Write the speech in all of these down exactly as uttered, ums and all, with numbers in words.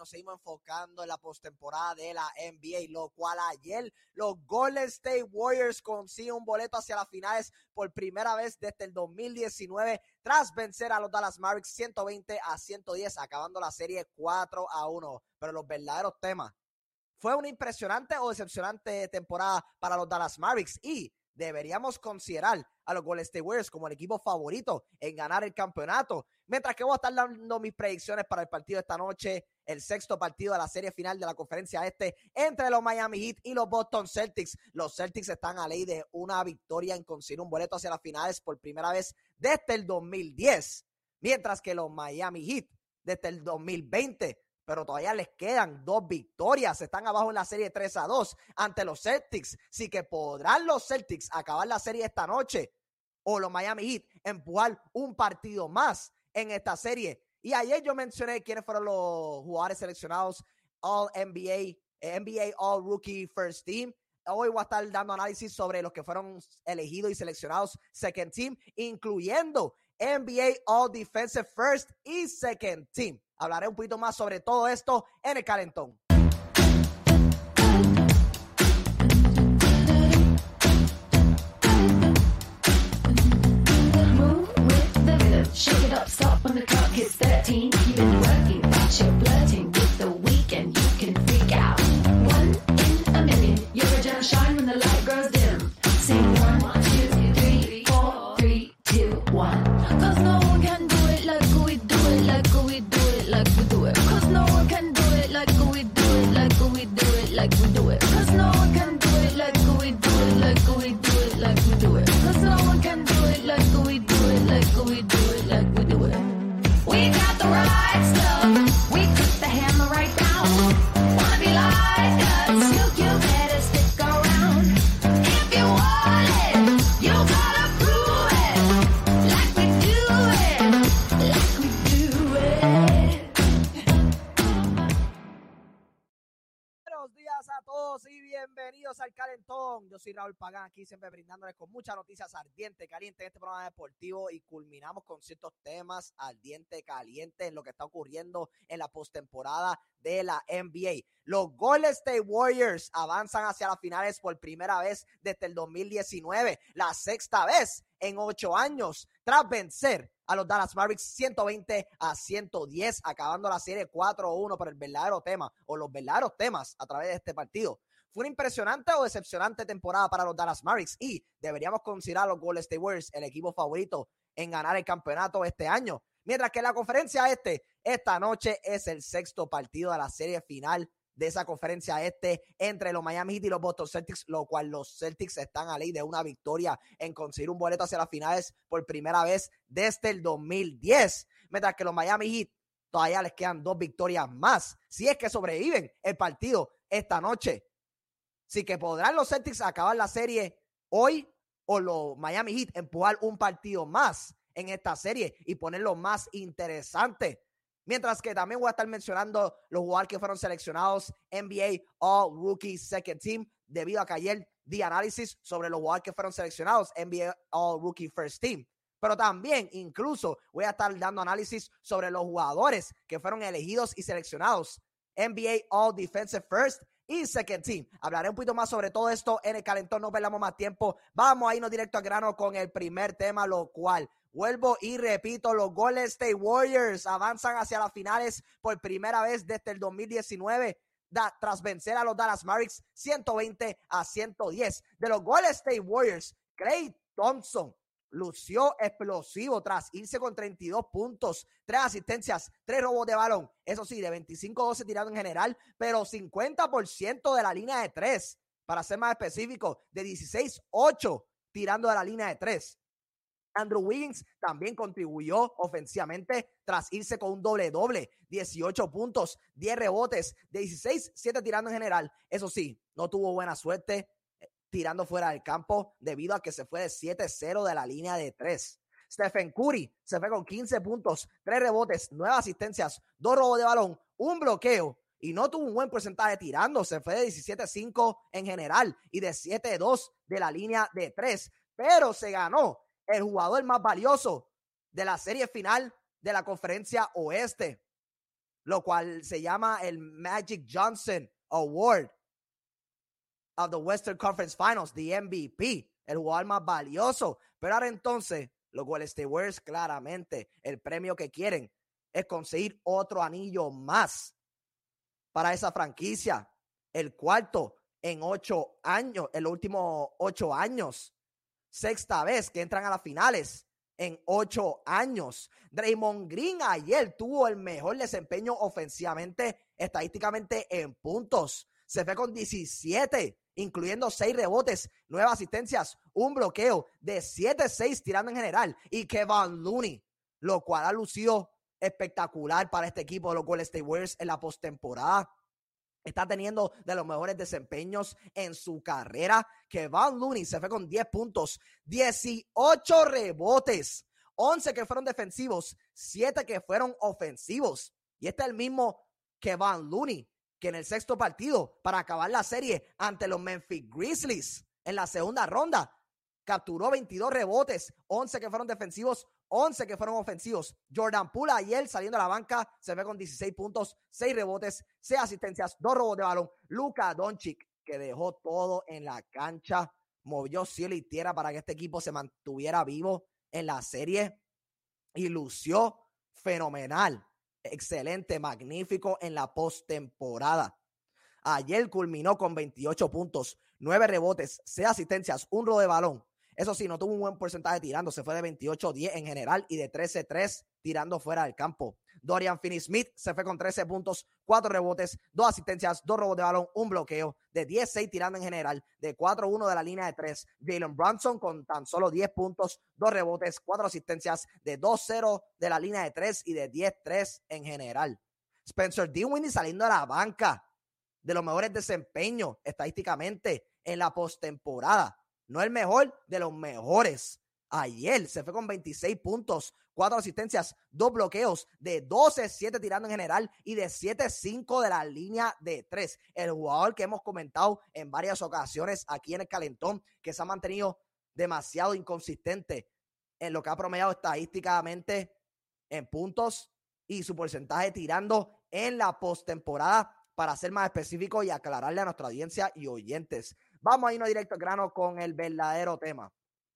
nos seguimos enfocando en la postemporada de la N B A, lo cual ayer los Golden State Warriors consiguen un boleto hacia las finales por primera vez desde el dos mil diecinueve tras vencer a los Dallas Mavericks ciento veinte a ciento diez, acabando la serie cuatro a uno. Pero los verdaderos temas, ¿fue una impresionante o decepcionante temporada para los Dallas Mavericks? Y deberíamos considerar a los Golden State Warriors como el equipo favorito en ganar el campeonato. Mientras que voy a estar dando mis predicciones para el partido de esta noche, el sexto partido de la serie final de la conferencia este entre los Miami Heat y los Boston Celtics. Los Celtics están a ley de una victoria en conseguir un boleto hacia las finales por primera vez desde el dos mil diez, mientras que los Miami Heat desde el dos mil veinte, pero todavía les quedan dos victorias. Están abajo en la serie tres a dos ante los Celtics. Así que podrán los Celtics acabar la serie esta noche o los Miami Heat empujar un partido más en esta serie. Y ayer yo mencioné quiénes fueron los jugadores seleccionados All N B A, N B A All Rookie First Team. Hoy voy a estar dando análisis sobre los que fueron elegidos y seleccionados Second Team, incluyendo N B A All Defensive First y Second Team. Hablaré un poquito más sobre todo esto en el calentón. Shake it up, stop when the clock hits thirteen. You've been working, but you're flirting with the weekend. You can freak out. One in a million. You're a gem shine when the light grows dim. Sing one, two, three, four, three, two, one. Cause no one can do it like we do it, like we do it, like we do it. Cause no one can do it like we do it, like we do it, like we do it. Cause no one can do it like we do it, like we do it, like we do it. Cause no one can do it like we do it, like we do it, like we do it. We got the right stuff. We put the hammer right down. Wanna be like us? You, you better stick around. If you want it, you gotta prove it. Like we do it, like we do it. Buenos días a todos y bienvenidos al Calentón. Yo soy Raúl Pagán, aquí siempre brindándoles con muchas noticias ardiente, caliente en este programa deportivo, y culminamos con ciertos temas ardiente, caliente en lo que está ocurriendo en la postemporada de la N B A. Los Golden State Warriors avanzan hacia las finales por primera vez desde el dos mil diecinueve, la sexta vez en ocho años, tras vencer a los Dallas Mavericks ciento veinte a ciento diez, acabando la serie cuatro a uno. Por el verdadero tema, o los verdaderos temas a través de este partido, ¿fue una impresionante o decepcionante temporada para los Dallas Mavericks? Y deberíamos considerar a los Golden State Warriors el equipo favorito en ganar el campeonato este año. Mientras que en la conferencia este, esta noche es el sexto partido de la serie final de esa conferencia este entre los Miami Heat y los Boston Celtics, lo cual los Celtics están a ley de una victoria en conseguir un boleto hacia las finales por primera vez desde el dos mil diez. Mientras que los Miami Heat todavía les quedan dos victorias más, si es que sobreviven el partido esta noche. Así que podrán los Celtics acabar la serie hoy o los Miami Heat empujar un partido más en esta serie y ponerlo más interesante. Mientras que también voy a estar mencionando los jugadores que fueron seleccionados N B A All Rookie Second Team, debido a que ayer di análisis sobre los jugadores que fueron seleccionados N B A All Rookie First Team. Pero también incluso voy a estar dando análisis sobre los jugadores que fueron elegidos y seleccionados N B A All Defensive First y Second Team. Hablaré un poquito más sobre todo esto en el calentón, no perdamos más tiempo. Vamos a irnos directo al grano con el primer tema, lo cual, vuelvo y repito, los Golden State Warriors avanzan hacia las finales por primera vez desde el dos mil diecinueve, da, tras vencer a los Dallas Mavericks ciento veinte a ciento diez. De los Golden State Warriors, Klay Thompson lució explosivo tras irse con treinta y dos puntos, tres asistencias, tres robos de balón. Eso sí, de veinticinco a doce tirando en general, pero cincuenta por ciento de la línea de tres, para ser más específico, de dieciséis a ocho tirando de la línea de tres. Andrew Wiggins también contribuyó ofensivamente tras irse con un doble-doble, dieciocho puntos, diez rebotes, dieciséis a siete tirando en general. Eso sí, no tuvo buena suerte tirando fuera del campo debido a que se fue de siete cero de la línea de tres. Stephen Curry se fue con quince puntos, tres rebotes, nueve asistencias, dos robos de balón, un bloqueo, y no tuvo un buen porcentaje tirando. Se fue de diecisiete a cinco en general y de siete a dos de la línea de tres, pero se ganó el jugador más valioso de la serie final de la conferencia oeste. lo cual se llama el Magic Johnson Award of the Western Conference Finals, the M V P, el jugador más valioso. Pero ahora entonces, los Golden State Warriors claramente el premio que quieren es conseguir otro anillo más para esa franquicia, el cuarto en ocho años, en los últimos ocho años, sexta vez que entran a las finales en ocho años. Draymond Green ayer tuvo el mejor desempeño ofensivamente, estadísticamente en puntos. Se fue con diecisiete, incluyendo seis rebotes, nueve asistencias, un bloqueo de siete seis tirando en general. Y Kevin Looney, lo cual ha lucido espectacular para este equipo de los Golden State Warriors en la postemporada. Está teniendo de los mejores desempeños en su carrera. Kevin Looney se fue con diez puntos, dieciocho rebotes, once que fueron defensivos, siete que fueron ofensivos. Y este es el mismo Kevin Looney que en el sexto partido para acabar la serie ante los Memphis Grizzlies en la segunda ronda capturó veintidós rebotes, once que fueron defensivos, once que fueron ofensivos. Jordan Poole ayer saliendo a la banca se ve con dieciséis puntos, seis rebotes, seis asistencias, dos robos de balón. Luka Doncic, que dejó todo en la cancha, movió cielo y tierra para que este equipo se mantuviera vivo en la serie y lució fenomenal, excelente, magnífico en la postemporada. Ayer culminó con veintiocho puntos, nueve rebotes, seis asistencias, un robo de balón. Eso sí, no tuvo un buen porcentaje tirando, se fue de veintiocho a diez en general y de trece a tres tirando fuera del campo. Dorian Finney-Smith se fue con trece puntos, cuatro rebotes, dos asistencias, dos robos de balón, un bloqueo, de diez a seis tirando en general, de cuatro a uno de la línea de tres. Jalen Brunson con tan solo diez puntos, dos rebotes, cuatro asistencias, de dos a cero de la línea de tres y de diez a tres en general. Spencer Dinwiddie saliendo a la banca, de los mejores desempeños estadísticamente en la postemporada. No el mejor, de los mejores. Ayer se fue con veintiséis puntos, cuatro asistencias, dos bloqueos, de doce a siete tirando en general y de siete a cinco de la línea de tres. El jugador que hemos comentado en varias ocasiones aquí en el Calentón, que se ha mantenido demasiado inconsistente en lo que ha promediado estadísticamente en puntos y su porcentaje tirando en la postemporada, para ser más específico y aclararle a nuestra audiencia y oyentes. Vamos a irnos directo al grano con el verdadero tema.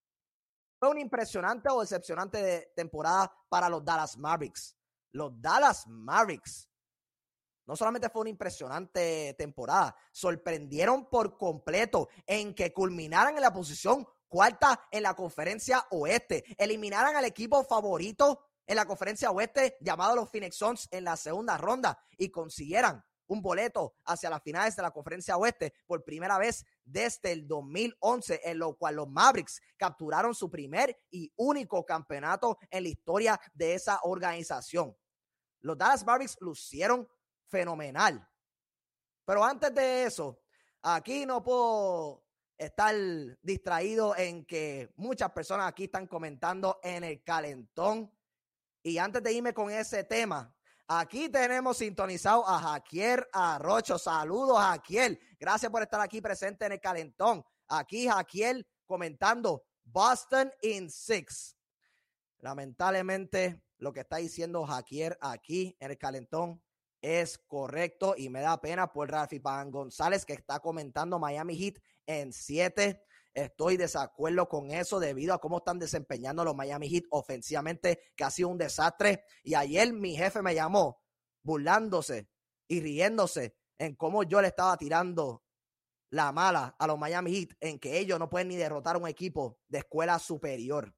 Fue una impresionante o decepcionante de temporada para los Dallas Mavericks. Los Dallas Mavericks no solamente fue una impresionante temporada, sorprendieron por completo en que culminaran en la posición cuarta en la conferencia oeste, eliminaran al equipo favorito en la conferencia oeste llamado los Phoenix Suns en la segunda ronda y consiguieran un boleto hacia las finales de la conferencia oeste por primera vez desde el dos mil once, en lo cual los Mavericks capturaron su primer y único campeonato en la historia de esa organización. Los Dallas Mavericks lucieron fenomenal. Pero antes de eso, aquí no puedo estar distraído en que muchas personas aquí están comentando en el Calentón. Y antes de irme con ese tema, aquí tenemos sintonizado a Jaquier Arrocho. Saludos, Jaquier. Gracias por estar aquí presente en el Calentón. Aquí Jaquier comentando Boston in six. Lamentablemente, lo que está diciendo Jaquier aquí en el Calentón es correcto y me da pena por Rafi Pan González, que está comentando Miami Heat en siete. Estoy desacuerdo con eso debido a cómo están desempeñando los Miami Heat ofensivamente, que ha sido un desastre. Y ayer mi jefe me llamó burlándose y riéndose en cómo yo le estaba tirando la mala a los Miami Heat, en que ellos no pueden ni derrotar a un equipo de escuela superior,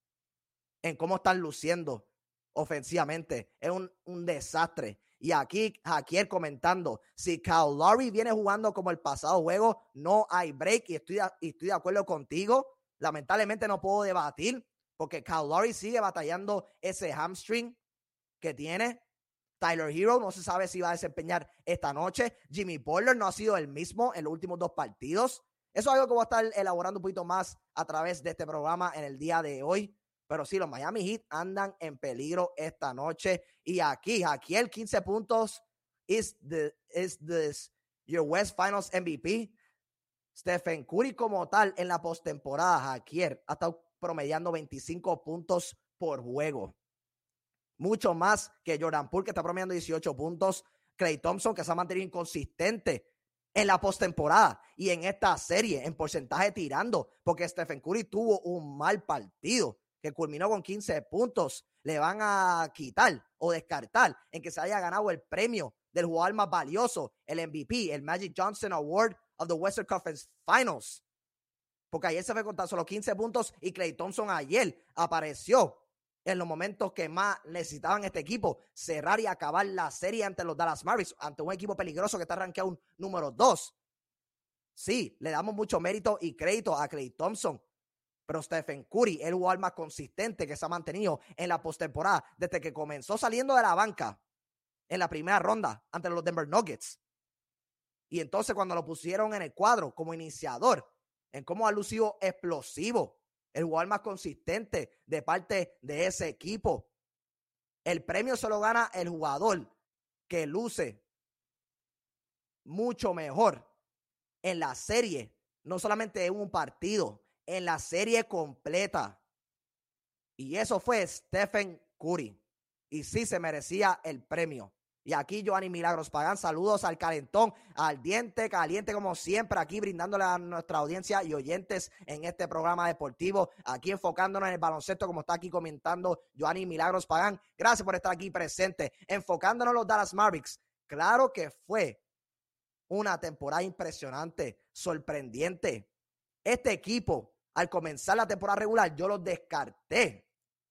en cómo están luciendo ofensivamente. Es un, un desastre. Y aquí Jaquier comentando, si Kyle Lowry viene jugando como el pasado juego, no hay break. Y estoy, de, y estoy de acuerdo contigo. Lamentablemente no puedo debatir porque Kyle Lowry sigue batallando ese hamstring que tiene. Tyler Hero no se sabe si va a desempeñar esta noche. Jimmy Butler no ha sido el mismo en los últimos dos partidos. Eso es algo que voy a estar elaborando un poquito más a través de este programa en el día de hoy. Pero sí, los Miami Heat andan en peligro esta noche. Y aquí, aquí el quince puntos is, the, is this your West Finals M V P. Stephen Curry como tal en la postemporada, Jaquier, ha estado promediando veinticinco puntos por juego. mucho más que Jordan Poole, que está promediando dieciocho puntos, Klay Thompson, que se ha mantenido inconsistente en la postemporada y en esta serie, en porcentaje tirando, porque Stephen Curry tuvo un mal partido que culminó con quince puntos. Le van a quitar o descartar en que se haya ganado el premio del jugador más valioso, el M V P, el Magic Johnson Award of the Western Conference Finals. Porque ayer se fue con tan solo quince puntos y Klay Thompson ayer apareció en los momentos que más necesitaban este equipo cerrar y acabar la serie ante los Dallas Mavericks, ante un equipo peligroso que está rankeado un número dos. Sí, le damos mucho mérito y crédito a Klay Thompson, pero Stephen Curry es el jugador más consistente que se ha mantenido en la postemporada desde que comenzó saliendo de la banca en la primera ronda ante los Denver Nuggets. Y entonces cuando lo pusieron en el cuadro como iniciador, en cómo ha lucido explosivo, el jugador más consistente de parte de ese equipo. El premio se lo gana el jugador que luce mucho mejor en la serie, no solamente en un partido, en la serie completa. Y eso fue Stephen Curry. Y sí se merecía el premio. Y aquí Joanny Milagros Pagán, saludos al calentón, al diente caliente como siempre, aquí brindándole a nuestra audiencia y oyentes en este programa deportivo, aquí enfocándonos en el baloncesto como está aquí comentando Joanny Milagros Pagán. Gracias por estar aquí presente, enfocándonos en los Dallas Mavericks. Claro que fue una temporada impresionante, sorprendente. Este equipo, al comenzar la temporada regular, yo los descarté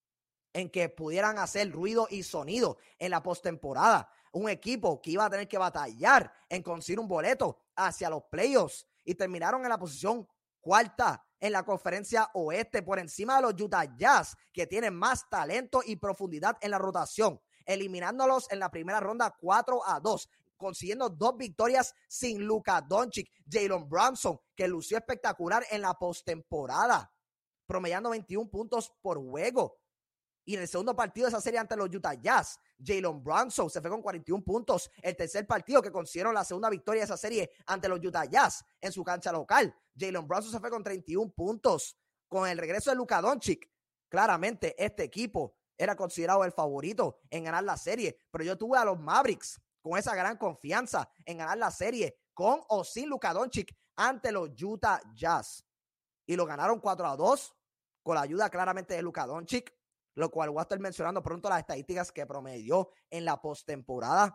en que pudieran hacer ruido y sonido en la postemporada. Un equipo que iba a tener que batallar en conseguir un boleto hacia los playoffs y terminaron en la posición cuarta en la conferencia oeste por encima de los Utah Jazz, que tienen más talento y profundidad en la rotación, eliminándolos en la primera ronda cuatro a dos, consiguiendo dos victorias sin Luka Doncic. Jalen Brunson, que lució espectacular en la postemporada, promediando veintiún puntos por juego. Y en el segundo partido de esa serie ante los Utah Jazz, Jalen Brunson se fue con cuarenta y un puntos. El tercer partido que consiguieron la segunda victoria de esa serie ante los Utah Jazz en su cancha local, Jalen Brunson se fue con treinta y un puntos. Con el regreso de Luka Doncic, claramente este equipo era considerado el favorito en ganar la serie. Pero yo tuve a los Mavericks con esa gran confianza en ganar la serie, con o sin Luka Doncic, ante los Utah Jazz. Y lo ganaron cuatro a dos, con la ayuda claramente de Luka Doncic, lo cual voy a estar mencionando pronto las estadísticas que promedió en la postemporada.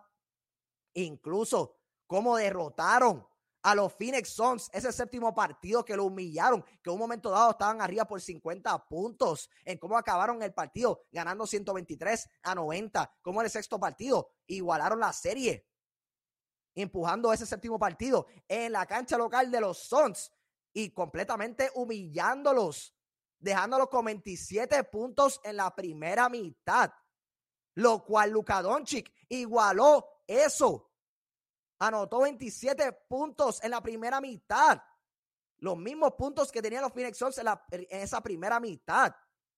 Incluso cómo derrotaron a los Phoenix Suns, ese séptimo partido que lo humillaron, que en un momento dado estaban arriba por cincuenta puntos, en cómo acabaron el partido ganando ciento veintitrés a noventa, como en el sexto partido igualaron la serie, empujando ese séptimo partido en la cancha local de los Suns y completamente humillándolos, dejándolos con veintisiete puntos en la primera mitad, lo cual Luka Doncic igualó eso. Anotó veintisiete puntos en la primera mitad, los mismos puntos que tenían los Phoenix Suns en, la, en esa primera mitad.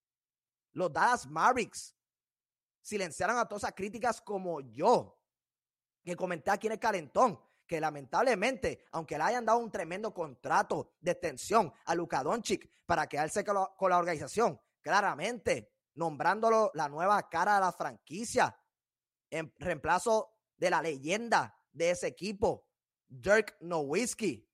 Los Dallas Mavericks silenciaron a todas esas críticas como yo, que comenté aquí en el calentón, que lamentablemente, aunque le hayan dado un tremendo contrato de extensión a Luka Doncic para quedarse con la, con la organización, claramente nombrándolo la nueva cara de la franquicia, en reemplazo de la leyenda de ese equipo, Dirk Nowitzki,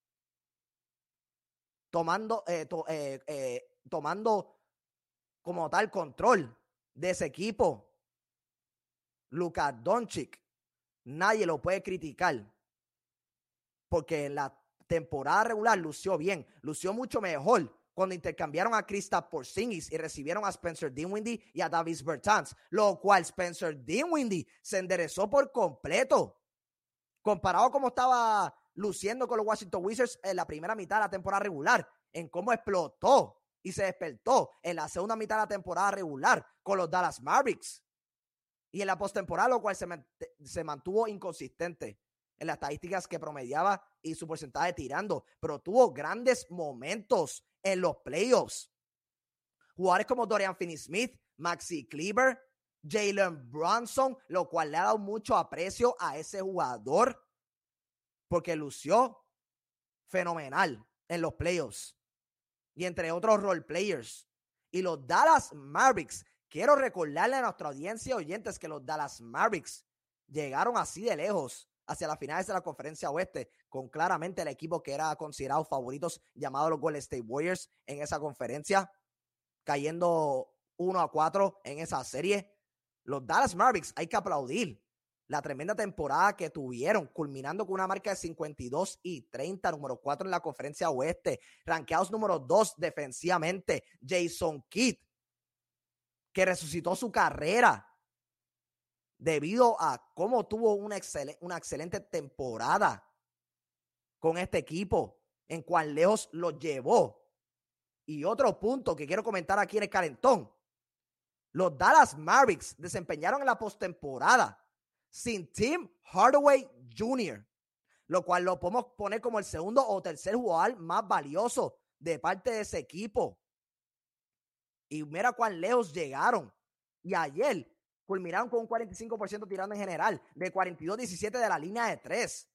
tomando, eh, to, eh, eh, tomando como tal control de ese equipo. Luka Doncic, nadie lo puede criticar, porque en la temporada regular lució bien, lució mucho mejor cuando intercambiaron a Kristaps Porzingis y recibieron a Spencer Dinwiddie y a Davis Bertans, lo cual Spencer Dinwiddie se enderezó por completo, comparado como estaba luciendo con los Washington Wizards en la primera mitad de la temporada regular, en cómo explotó y se despertó en la segunda mitad de la temporada regular con los Dallas Mavericks. Y en la postemporada, lo cual se, se mantuvo inconsistente en las estadísticas que promediaba y su porcentaje tirando, pero tuvo grandes momentos en los playoffs. Jugadores como Dorian Finney-Smith, Maxi Kleber, Jalen Brunson, lo cual le ha dado mucho aprecio a ese jugador porque lució fenomenal en los playoffs y entre otros role players. Y los Dallas Mavericks, quiero recordarle a nuestra audiencia y oyentes que los Dallas Mavericks llegaron así de lejos hacia las finales de la Conferencia Oeste, con claramente el equipo que era considerado favoritos, llamado los Golden State Warriors, en esa conferencia, cayendo uno a cuatro en esa serie. Los Dallas Mavericks, hay que aplaudir la tremenda temporada que tuvieron, culminando con una marca de cincuenta y dos y treinta, número cuatro en la Conferencia Oeste, rankeados número dos defensivamente. Jason Kidd, que resucitó su carrera debido a cómo tuvo una, excel- una excelente temporada con este equipo, en cuán lejos lo llevó. Y otro punto que quiero comentar aquí en el calentón: los Dallas Mavericks desempeñaron en la postemporada sin Tim Hardaway junior, lo cual lo podemos poner como el segundo o tercer jugador más valioso de parte de ese equipo. Y mira cuán lejos llegaron. Y ayer culminaron con un cuarenta y cinco por ciento tirando en general, de cuarenta y dos a diecisiete de la línea de tres,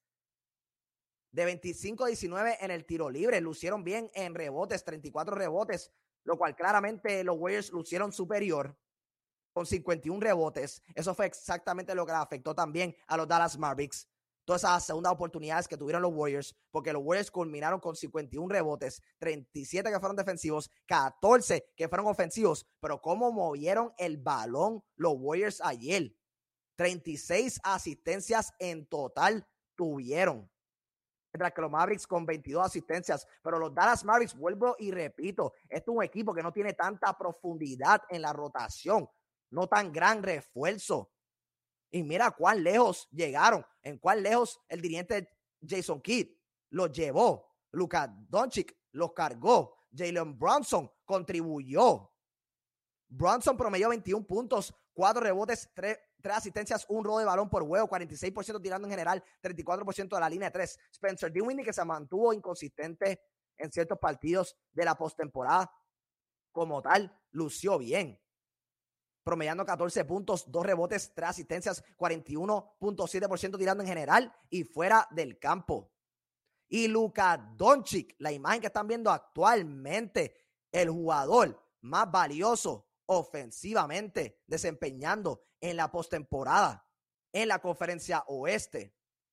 de veinticinco a diecinueve en el tiro libre. Lucieron bien en rebotes, treinta y cuatro rebotes, lo cual claramente los Warriors lucieron superior con cincuenta y uno rebotes. Eso fue exactamente lo que afectó también a los Dallas Mavericks. Todas esas segundas oportunidades que tuvieron los Warriors, porque los Warriors culminaron con cincuenta y uno rebotes, treinta y siete que fueron defensivos, catorce que fueron ofensivos. Pero cómo movieron el balón los Warriors ayer. treinta y seis asistencias en total tuvieron, mientras que los Mavericks con veintidós asistencias. Pero los Dallas Mavericks, vuelvo y repito, este es un equipo que no tiene tanta profundidad en la rotación, no tan gran refuerzo. Y mira cuán lejos llegaron, en cuán lejos el dirigente Jason Kidd los llevó. Luka Doncic los cargó. Jalen Brunson contribuyó. Brunson promedió veintiún puntos, cuatro rebotes, tres, tres asistencias, un robo de balón por juego, cuarenta y seis por ciento tirando en general, treinta y cuatro por ciento de la línea de tres. Spencer Dinwiddie, que se mantuvo inconsistente en ciertos partidos de la postemporada, como tal, lució bien, promediando catorce puntos, dos rebotes, tres asistencias, cuarenta y uno punto siete por ciento tirando en general y fuera del campo. Y Luka Doncic, la imagen que están viendo actualmente, el jugador más valioso ofensivamente, desempeñando en la postemporada en la Conferencia Oeste,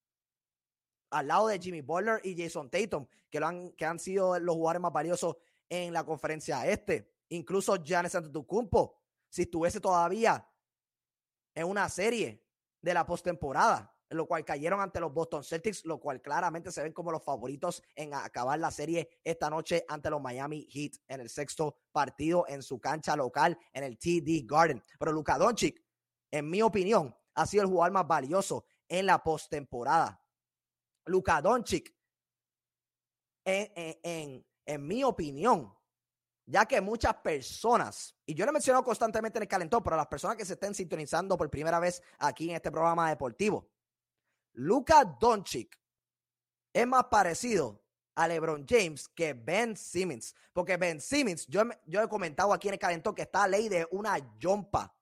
al lado de Jimmy Butler y Jason Tatum, que, lo han, que han sido los jugadores más valiosos en la Conferencia Este. Incluso Giannis Antetokounmpo, si estuviese todavía en una serie de la postemporada, en lo cual cayeron ante los Boston Celtics, lo cual claramente se ven como los favoritos en acabar la serie esta noche ante los Miami Heat en el sexto partido en su cancha local en el T D Garden. Pero Luka Doncic, en mi opinión, ha sido el jugador más valioso en la postemporada. Luka Doncic, en, en, en, en mi opinión, ya que muchas personas, y yo lo he mencionado constantemente en el calentón, pero las personas que se estén sintonizando por primera vez aquí en este programa deportivo, Luka Doncic es más parecido a LeBron James que Ben Simmons, porque Ben Simmons, yo, yo he comentado aquí en el calentón que está a ley de una yompa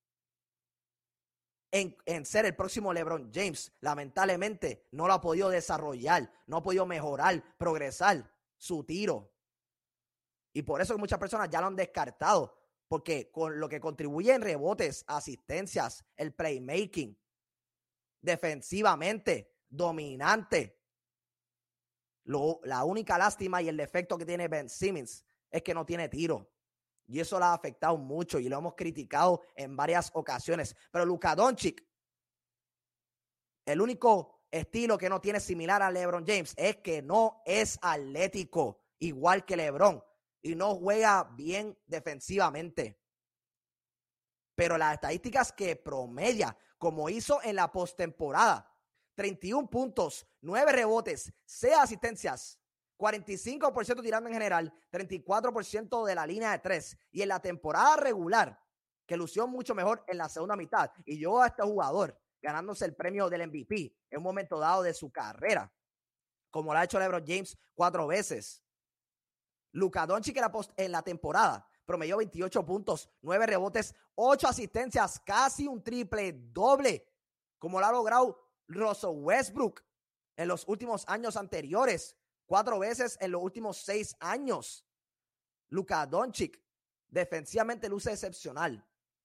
en, en ser el próximo LeBron James. Lamentablemente no lo ha podido desarrollar, no ha podido mejorar, progresar su tiro. Y por eso muchas personas ya lo han descartado, porque con lo que contribuye en rebotes, asistencias, el playmaking, defensivamente, dominante. Lo, la única lástima y el defecto que tiene Ben Simmons es que no tiene tiro. Y eso lo ha afectado mucho y lo hemos criticado en varias ocasiones. Pero Luka Doncic, el único estilo que no tiene similar a LeBron James es que no es atlético, igual que LeBron. Y no juega bien defensivamente. Pero las estadísticas que promedia, como hizo en la postemporada, treinta y uno puntos, nueve rebotes, seis asistencias, cuarenta y cinco por ciento tirando en general, treinta y cuatro por ciento de la línea de tres. Y en la temporada regular, que lució mucho mejor en la segunda mitad, y yo a este jugador ganándose el premio del M V P en un momento dado de su carrera, como lo ha hecho LeBron James cuatro veces. Luka Doncic en la temporada promedió veintiocho puntos, nueve rebotes, ocho asistencias, casi un triple doble, como lo ha logrado Russell Westbrook en los últimos años anteriores, cuatro veces en los últimos seis años. Luka Doncic defensivamente luce excepcional.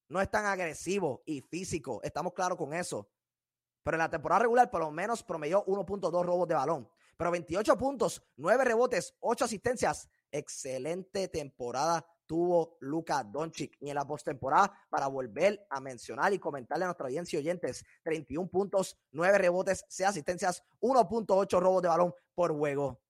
no es tan agresivo y físico, estamos claros con eso. Pero en la temporada regular por lo menos promedió uno punto dos robos de balón. Pero veintiocho puntos, nueve rebotes, ocho asistencias. Excelente temporada tuvo Luka Doncic. Y en la postemporada, para volver a mencionar y comentarle a nuestra audiencia y oyentes, treinta y un puntos, nueve rebotes, seis asistencias, uno punto ocho robos de balón por juego.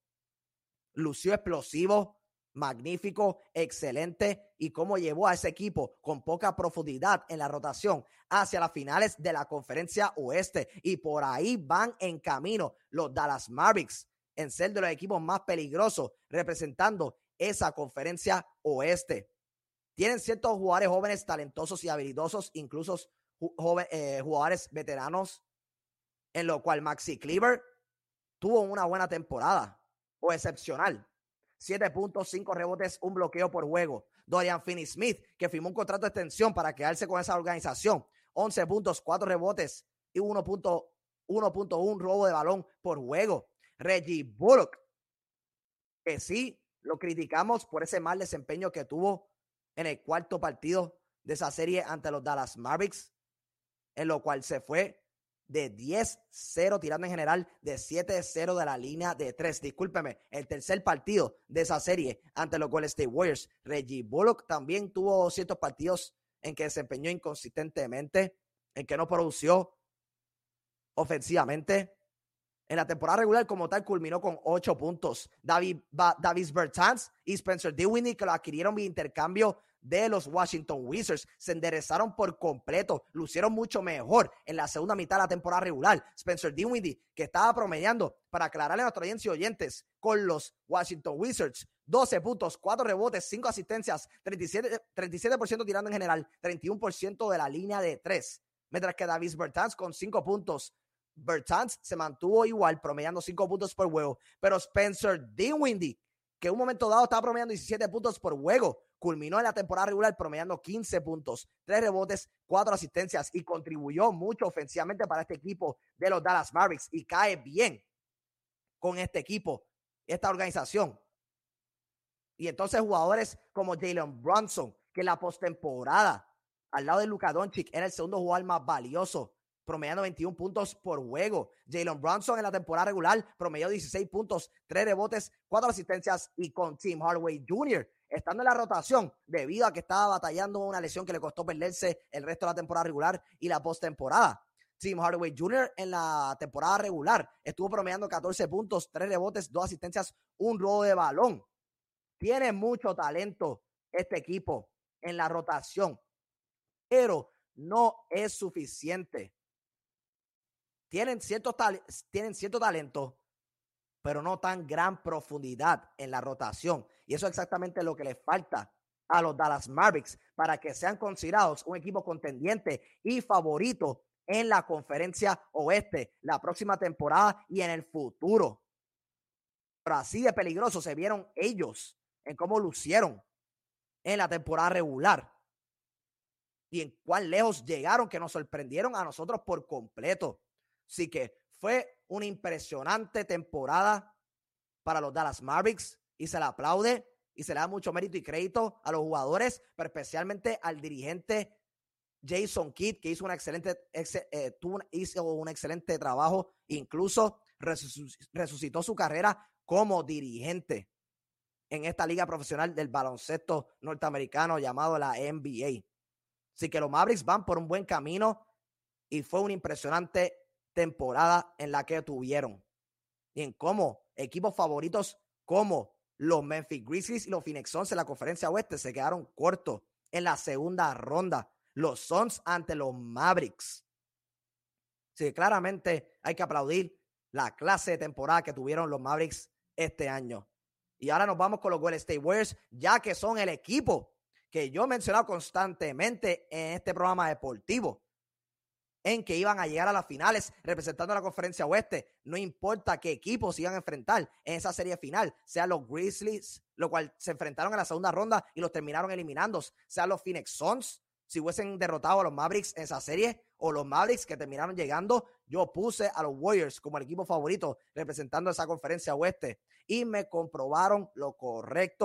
Lució explosivo, magnífico, excelente, y cómo llevó a ese equipo con poca profundidad en la rotación hacia las finales de la Conferencia Oeste, y por ahí van en camino los Dallas Mavericks en ser de los equipos más peligrosos representando esa Conferencia Oeste. Tienen ciertos jugadores jóvenes, talentosos y habilidosos, incluso joven, eh, jugadores veteranos, en lo cual Maxi Kleber tuvo una buena temporada o excepcional. siete puntos, cinco rebotes, un bloqueo por juego. Dorian Finney-Smith, que firmó un contrato de extensión para quedarse con esa organización. once puntos, cuatro rebotes y uno punto uno robo de balón por juego. Reggie Bullock, que sí lo criticamos por ese mal desempeño que tuvo en el cuarto partido de esa serie ante los Dallas Mavericks, en lo cual se fue de diez cero tirando en general, de siete cero de la línea de tres. Discúlpeme, el tercer partido de esa serie ante los Golden State Warriors. Reggie Bullock también tuvo ciertos partidos en que desempeñó inconsistentemente, en que no produció ofensivamente. En la temporada regular como tal culminó con ocho puntos. David, ba, Davis Bertans y Spencer Dinwiddie, que lo adquirieron vía intercambio de los Washington Wizards, se enderezaron por completo, lucieron mucho mejor en la segunda mitad de la temporada regular. Spencer Dinwiddie, que estaba promediando, para aclararle a nuestra audiencia y oyentes, con los Washington Wizards, doce puntos, cuatro rebotes, cinco asistencias, treinta y siete, treinta y siete por ciento tirando en general, treinta y uno por ciento de la línea de tres. Mientras que Davis Bertans con cinco puntos. Bertans se mantuvo igual, promediando cinco puntos por juego, pero Spencer Dinwiddie, que en un momento dado estaba promediando diecisiete puntos por juego, culminó en la temporada regular promediando quince puntos, tres rebotes, cuatro asistencias, y contribuyó mucho ofensivamente para este equipo de los Dallas Mavericks, y cae bien con este equipo, esta organización. Y entonces jugadores como Jalen Brunson, que en la postemporada, al lado de Luka Doncic, era el segundo jugador más valioso, promediando veintiún puntos por juego. Jalen Brunson en la temporada regular promedió dieciséis puntos, tres rebotes, cuatro asistencias, y con Tim Hardaway junior estando en la rotación debido a que estaba batallando una lesión que le costó perderse el resto de la temporada regular y la postemporada. Tim Hardaway junior en la temporada regular estuvo promediando catorce puntos, tres rebotes, dos asistencias, un robo de balón. Tiene mucho talento este equipo en la rotación, pero no es suficiente. Tienen cierto, tal- tienen cierto talento, pero no tan gran profundidad en la rotación. Y eso es exactamente lo que les falta a los Dallas Mavericks para que sean considerados un equipo contendiente y favorito en la Conferencia Oeste la próxima temporada y en el futuro. Pero así de peligrosos se vieron ellos en cómo lucieron en la temporada regular y en cuán lejos llegaron, que nos sorprendieron a nosotros por completo. Así que fue una impresionante temporada para los Dallas Mavericks y se le aplaude y se le da mucho mérito y crédito a los jugadores, pero especialmente al dirigente Jason Kidd, que hizo, una excelente, ex, eh, tuvo, hizo un excelente trabajo, incluso resucitó su carrera como dirigente en esta liga profesional del baloncesto norteamericano llamado la N B A. Así que los Mavericks van por un buen camino y fue una impresionante temporada en la que tuvieron. Y en cómo equipos favoritos como los Memphis Grizzlies y los Phoenix Suns en la Conferencia Oeste se quedaron cortos en la segunda ronda. Los Suns ante los Mavericks. Así que claramente hay que aplaudir la clase de temporada que tuvieron los Mavericks este año. Y ahora nos vamos con los Golden State Warriors, ya que son el equipo que yo he mencionado constantemente en este programa deportivo, en que iban a llegar a las finales representando a la Conferencia Oeste. No importa qué equipos se iban a enfrentar en esa serie final, sean los Grizzlies, lo cual se enfrentaron en la segunda ronda y los terminaron eliminando, sean los Phoenix Suns, si hubiesen derrotado a los Mavericks en esa serie, o los Mavericks que terminaron llegando. Yo puse a los Warriors como el equipo favorito representando esa Conferencia Oeste y me comprobaron lo correcto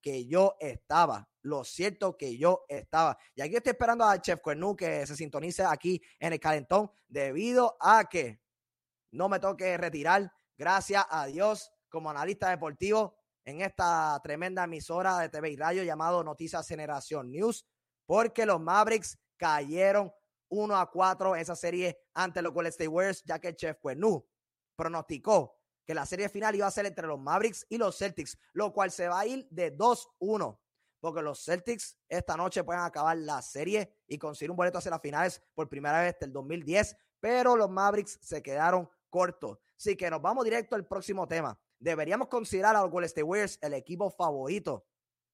que yo estaba. Lo cierto que yo estaba. Y aquí estoy esperando a Chef Cuernú que se sintonice aquí en el calentón debido a que no me toque retirar, gracias a Dios, como analista deportivo en esta tremenda emisora de T V y radio llamado Noticias Generación News, porque los Mavericks cayeron uno a cuatro en esa serie ante los Golden State Warriors, ya que el Chef Cuernú pronosticó que la serie final iba a ser entre los Mavericks y los Celtics, lo cual se va a ir de dos uno, porque los Celtics esta noche pueden acabar la serie y conseguir un boleto hacia las finales por primera vez desde el dos mil diez, pero los Mavericks se quedaron cortos. Así que nos vamos directo al próximo tema. Deberíamos considerar a los Golden State Warriors el equipo favorito.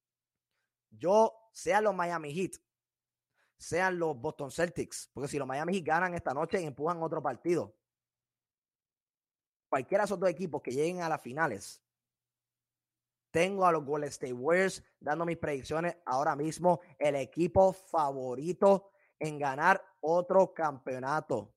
Yo, sean los Miami Heat, sean los Boston Celtics, porque si los Miami Heat ganan esta noche y empujan otro partido, cualquiera de esos dos equipos que lleguen a las finales, tengo a los Golden State Warriors dando mis predicciones ahora mismo, el equipo favorito en ganar otro campeonato.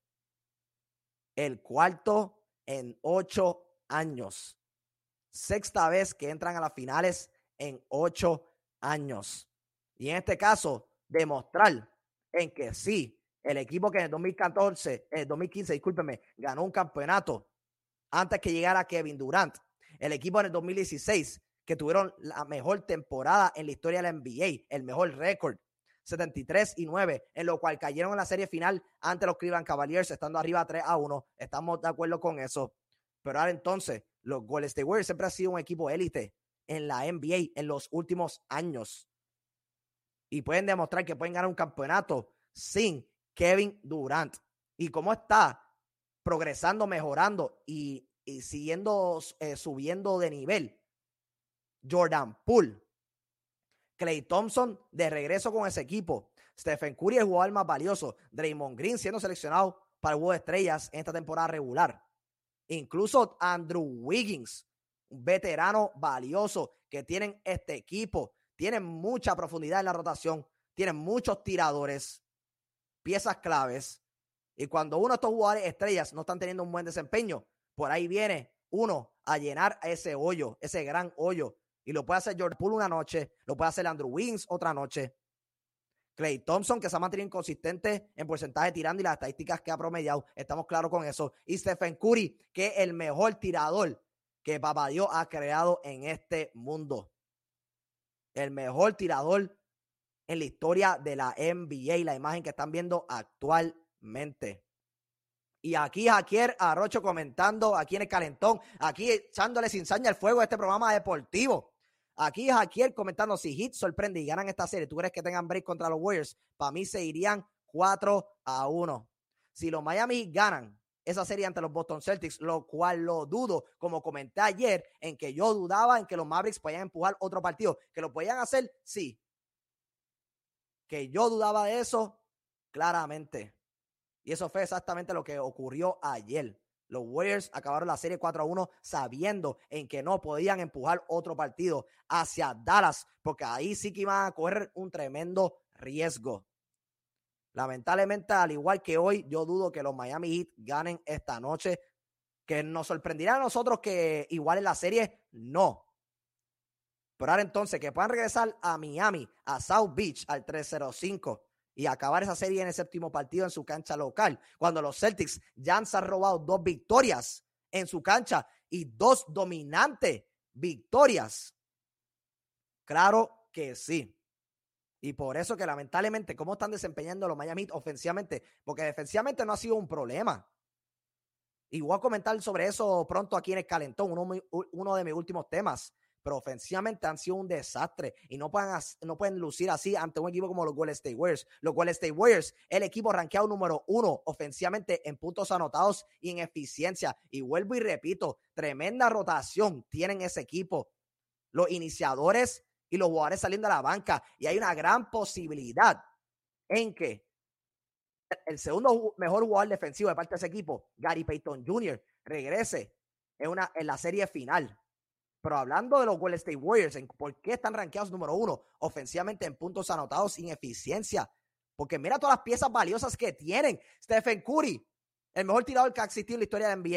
El cuarto en ocho años. Sexta vez que entran a las finales en ocho años. Y en este caso, demostrar en que sí, el equipo que en el dos mil catorce, el dos mil quince, discúlpeme, ganó un campeonato antes que llegara Kevin Durant. El equipo en el dos mil dieciséis, que tuvieron la mejor temporada en la historia de la N B A, el mejor récord, setenta y tres y nueve, en lo cual cayeron en la serie final ante los Cleveland Cavaliers, estando arriba tres a uno. Estamos de acuerdo con eso. Pero ahora entonces, los Golden State Warriors siempre han sido un equipo élite en la N B A en los últimos años. Y pueden demostrar que pueden ganar un campeonato sin Kevin Durant. Y cómo está progresando, mejorando y, y siguiendo, eh, subiendo de nivel Jordan Poole, Klay Thompson de regreso con ese equipo, Stephen Curry, el jugador más valioso, Draymond Green siendo seleccionado para el juego de estrellas en esta temporada regular, incluso Andrew Wiggins, un veterano valioso que tienen este equipo, tienen mucha profundidad en la rotación, tienen muchos tiradores, piezas claves, y cuando uno de estos jugadores estrellas no están teniendo un buen desempeño, por ahí viene uno a llenar ese hoyo, ese gran hoyo. Y lo puede hacer Jordan Poole una noche, lo puede hacer Andrew Wiggins otra noche. Klay Thompson, que se ha mantenido inconsistente en porcentaje tirando y las estadísticas que ha promediado, estamos claros con eso. Y Stephen Curry, que es el mejor tirador que Papá Dios ha creado en este mundo. El mejor tirador en la historia de la N B A, la imagen que están viendo actualmente. Y aquí Jaquier Arrocho comentando aquí en el calentón, aquí echándole sin saña al fuego a este programa deportivo. Aquí Jaquier comentando, si Heat sorprende y ganan esta serie, ¿tú crees que tengan break contra los Warriors? Para mí se irían cuatro a uno. Si los Miami Heat ganan esa serie ante los Boston Celtics, lo cual lo dudo, como comenté ayer, en que yo dudaba en que los Mavericks podían empujar otro partido. ¿Que lo podían hacer? Sí. Que yo dudaba de eso, claramente. Y eso fue exactamente lo que ocurrió ayer. Los Warriors acabaron la serie cuatro a uno sabiendo en que no podían empujar otro partido hacia Dallas, porque ahí sí que iban a correr un tremendo riesgo. Lamentablemente, al igual que hoy, yo dudo que los Miami Heat ganen esta noche. ¿Que nos sorprendirá a nosotros que igual en la serie? No. Pero ahora entonces, que puedan regresar a Miami, a South Beach, al tres cero cinco, y acabar esa serie en el séptimo partido en su cancha local, cuando los Celtics ya han robado dos victorias en su cancha y dos dominantes victorias. Claro que sí. Y por eso que lamentablemente, ¿cómo están desempeñando los Miami Heat ofensivamente? Porque defensivamente no ha sido un problema. Y voy a comentar sobre eso pronto aquí en el calentón, uno, uno de mis últimos temas. Pero ofensivamente han sido un desastre y no pueden, no pueden lucir así ante un equipo como los Golden State Warriors. Los Golden State Warriors, el equipo rankeado número uno ofensivamente en puntos anotados y en eficiencia. Y vuelvo y repito, tremenda rotación tienen ese equipo. Los iniciadores y los jugadores saliendo a la banca. Y hay una gran posibilidad en que el segundo mejor jugador defensivo de parte de ese equipo, Gary Payton junior, regrese en, una, en la serie final. Pero hablando de los Golden State Warriors, ¿en por qué están rankeados número uno ofensivamente en puntos anotados sin eficiencia? Porque mira todas las piezas valiosas que tienen. Stephen Curry, el mejor tirador que ha existido en la historia de la N B A,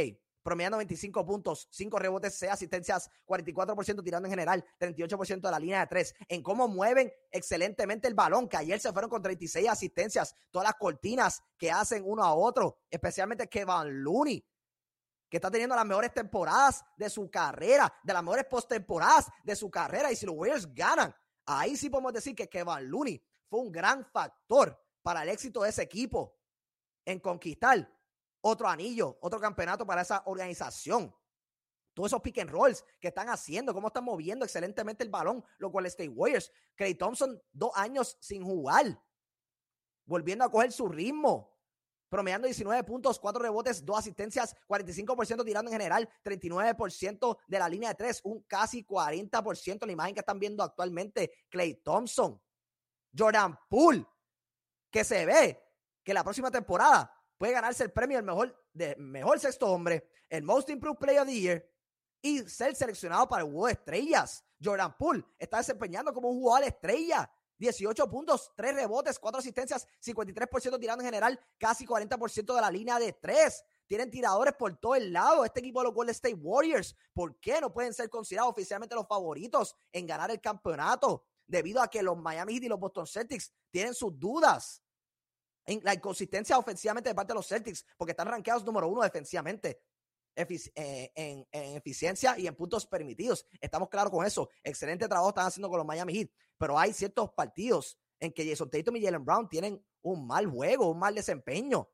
promediando veinticinco puntos, cinco rebotes, seis asistencias, cuarenta y cuatro por ciento tirando en general, treinta y ocho por ciento de la línea de tres. En cómo mueven excelentemente el balón, que ayer se fueron con treinta y seis asistencias, todas las cortinas que hacen uno a otro, especialmente Kevon Looney, que está teniendo las mejores temporadas de su carrera, de las mejores postemporadas de su carrera. Y si los Warriors ganan, ahí sí podemos decir que Kevon Looney fue un gran factor para el éxito de ese equipo en conquistar otro anillo, otro campeonato para esa organización. Todos esos pick and rolls que están haciendo, cómo están moviendo excelentemente el balón, los Golden State Warriors. Klay Thompson, dos años sin jugar, volviendo a coger su ritmo, promediando diecinueve puntos, cuatro rebotes, dos asistencias, cuarenta y cinco por ciento tirando en general, treinta y nueve por ciento de la línea de tres, un casi cuarenta por ciento la imagen que están viendo actualmente. Klay Thompson, Jordan Poole, que se ve que la próxima temporada puede ganarse el premio del mejor, de mejor sexto hombre, el Most Improved Player of the Year y ser seleccionado para el juego de estrellas. Jordan Poole está desempeñando como un jugador estrella. dieciocho puntos, tres rebotes, cuatro asistencias, cincuenta y tres por ciento tirando en general, casi cuarenta por ciento de la línea de tres. Tienen tiradores por todo el lado. Este equipo de los Golden State Warriors, ¿por qué no pueden ser considerados oficialmente los favoritos en ganar el campeonato? Debido a que los Miami Heat y los Boston Celtics tienen sus dudas en la inconsistencia ofensivamente de parte de los Celtics, porque están rankeados número uno defensivamente efic- eh, en, en eficiencia y en puntos permitidos. Estamos claros con eso. Excelente trabajo están haciendo con los Miami Heat, pero hay ciertos partidos en que Jason Tatum y Jaylen Brown tienen un mal juego, un mal desempeño.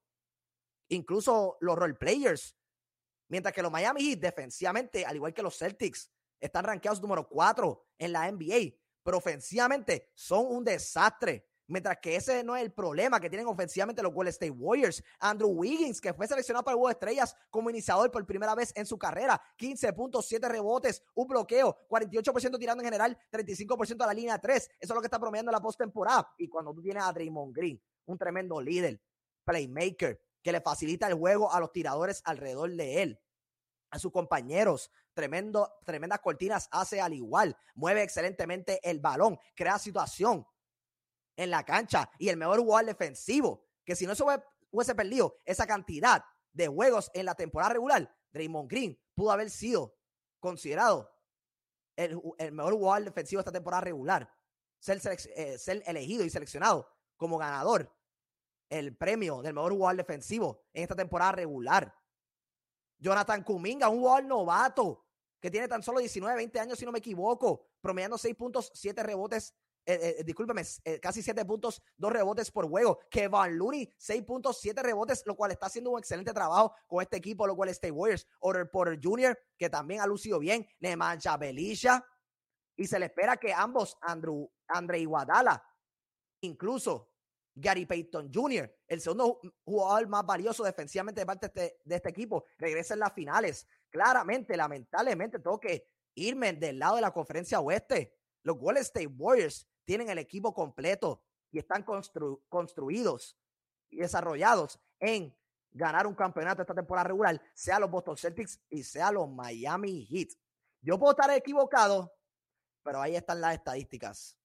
Incluso los role players. Mientras que los Miami Heat defensivamente, al igual que los Celtics, están rankeados número cuatro en la N B A, pero ofensivamente son un desastre. Mientras que ese no es el problema que tienen ofensivamente los Golden State Warriors. Andrew Wiggins, que fue seleccionado para el Juego de Estrellas como iniciador por primera vez en su carrera. quince puntos, siete rebotes, un bloqueo, cuarenta y ocho por ciento tirando en general, treinta y cinco por ciento a la línea tres. Eso es lo que está promediando la postemporada. Y cuando tú tienes a Draymond Green, un tremendo líder, playmaker, que le facilita el juego a los tiradores alrededor de él, a sus compañeros, tremendo, tremendas cortinas hace al igual, mueve excelentemente el balón, crea situación en la cancha y el mejor jugador defensivo, que si no se hubiese perdido esa cantidad de juegos en la temporada regular, Draymond Green pudo haber sido considerado el, el mejor jugador defensivo de esta temporada regular, ser, eh, ser elegido y seleccionado como ganador el premio del mejor jugador defensivo en esta temporada regular. Jonathan Kuminga, un jugador novato que tiene tan solo diecinueve, veinte años si no me equivoco, promediando seis puntos, siete rebotes, Eh, eh, discúlpeme, eh, casi siete puntos, dos rebotes por juego. Kevon Looney, seis puntos, siete rebotes, lo cual está haciendo un excelente trabajo con este equipo, lo cual State Warriors. Otto Porter junior, que también ha lucido bien. Nemanja Bjelica. Y se le espera que ambos, Andrew, Andre Iguodala, incluso Gary Payton junior, el segundo jugador más valioso defensivamente de parte de este, de este equipo, regresa en las finales. Claramente, lamentablemente, tengo que irme del lado de la conferencia oeste. Los Golden State Warriors tienen el equipo completo y están constru- construidos y desarrollados en ganar un campeonato esta temporada regular, sea los Boston Celtics y sea los Miami Heat. Yo puedo estar equivocado, pero ahí están las estadísticas.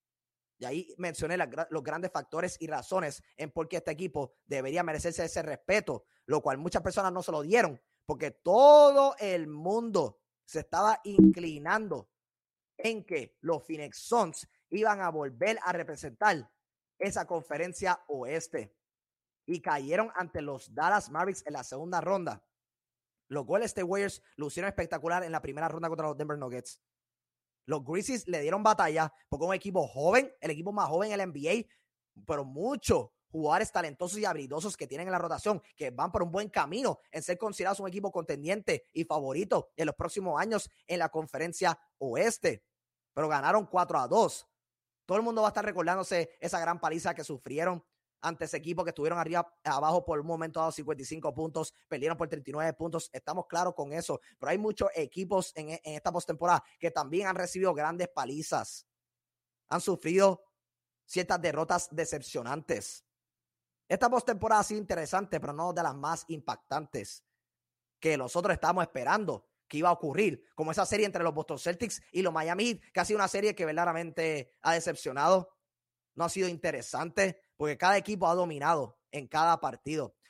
Y ahí mencioné la, los grandes factores y razones en por qué este equipo debería merecerse ese respeto, lo cual muchas personas no se lo dieron, porque todo el mundo se estaba inclinando en que los Phoenix Suns iban a volver a representar esa conferencia oeste y cayeron ante los Dallas Mavericks en la segunda ronda. Los Golden State Warriors lucieron espectacular en la primera ronda contra los Denver Nuggets. Los Grizzlies le dieron batalla porque un equipo joven, el equipo más joven en la N B A, pero muchos jugadores talentosos y habilidosos que tienen en la rotación, que van por un buen camino en ser considerados un equipo contendiente y favorito en los próximos años en la conferencia oeste. Pero ganaron cuatro a dos. Todo el mundo va a estar recordándose esa gran paliza que sufrieron ante ese equipo, que estuvieron arriba, abajo por un momento dado cincuenta y cinco puntos, perdieron por treinta y nueve puntos. Estamos claros con eso, pero hay muchos equipos en, en esta postemporada que también han recibido grandes palizas. Han sufrido ciertas derrotas decepcionantes. Esta postemporada ha sido interesante, pero no de las más impactantes que nosotros estábamos esperando que iba a ocurrir, como esa serie entre los Boston Celtics y los Miami Heat, que ha sido una serie que verdaderamente ha decepcionado. No ha sido interesante, porque cada equipo ha dominado en cada partido.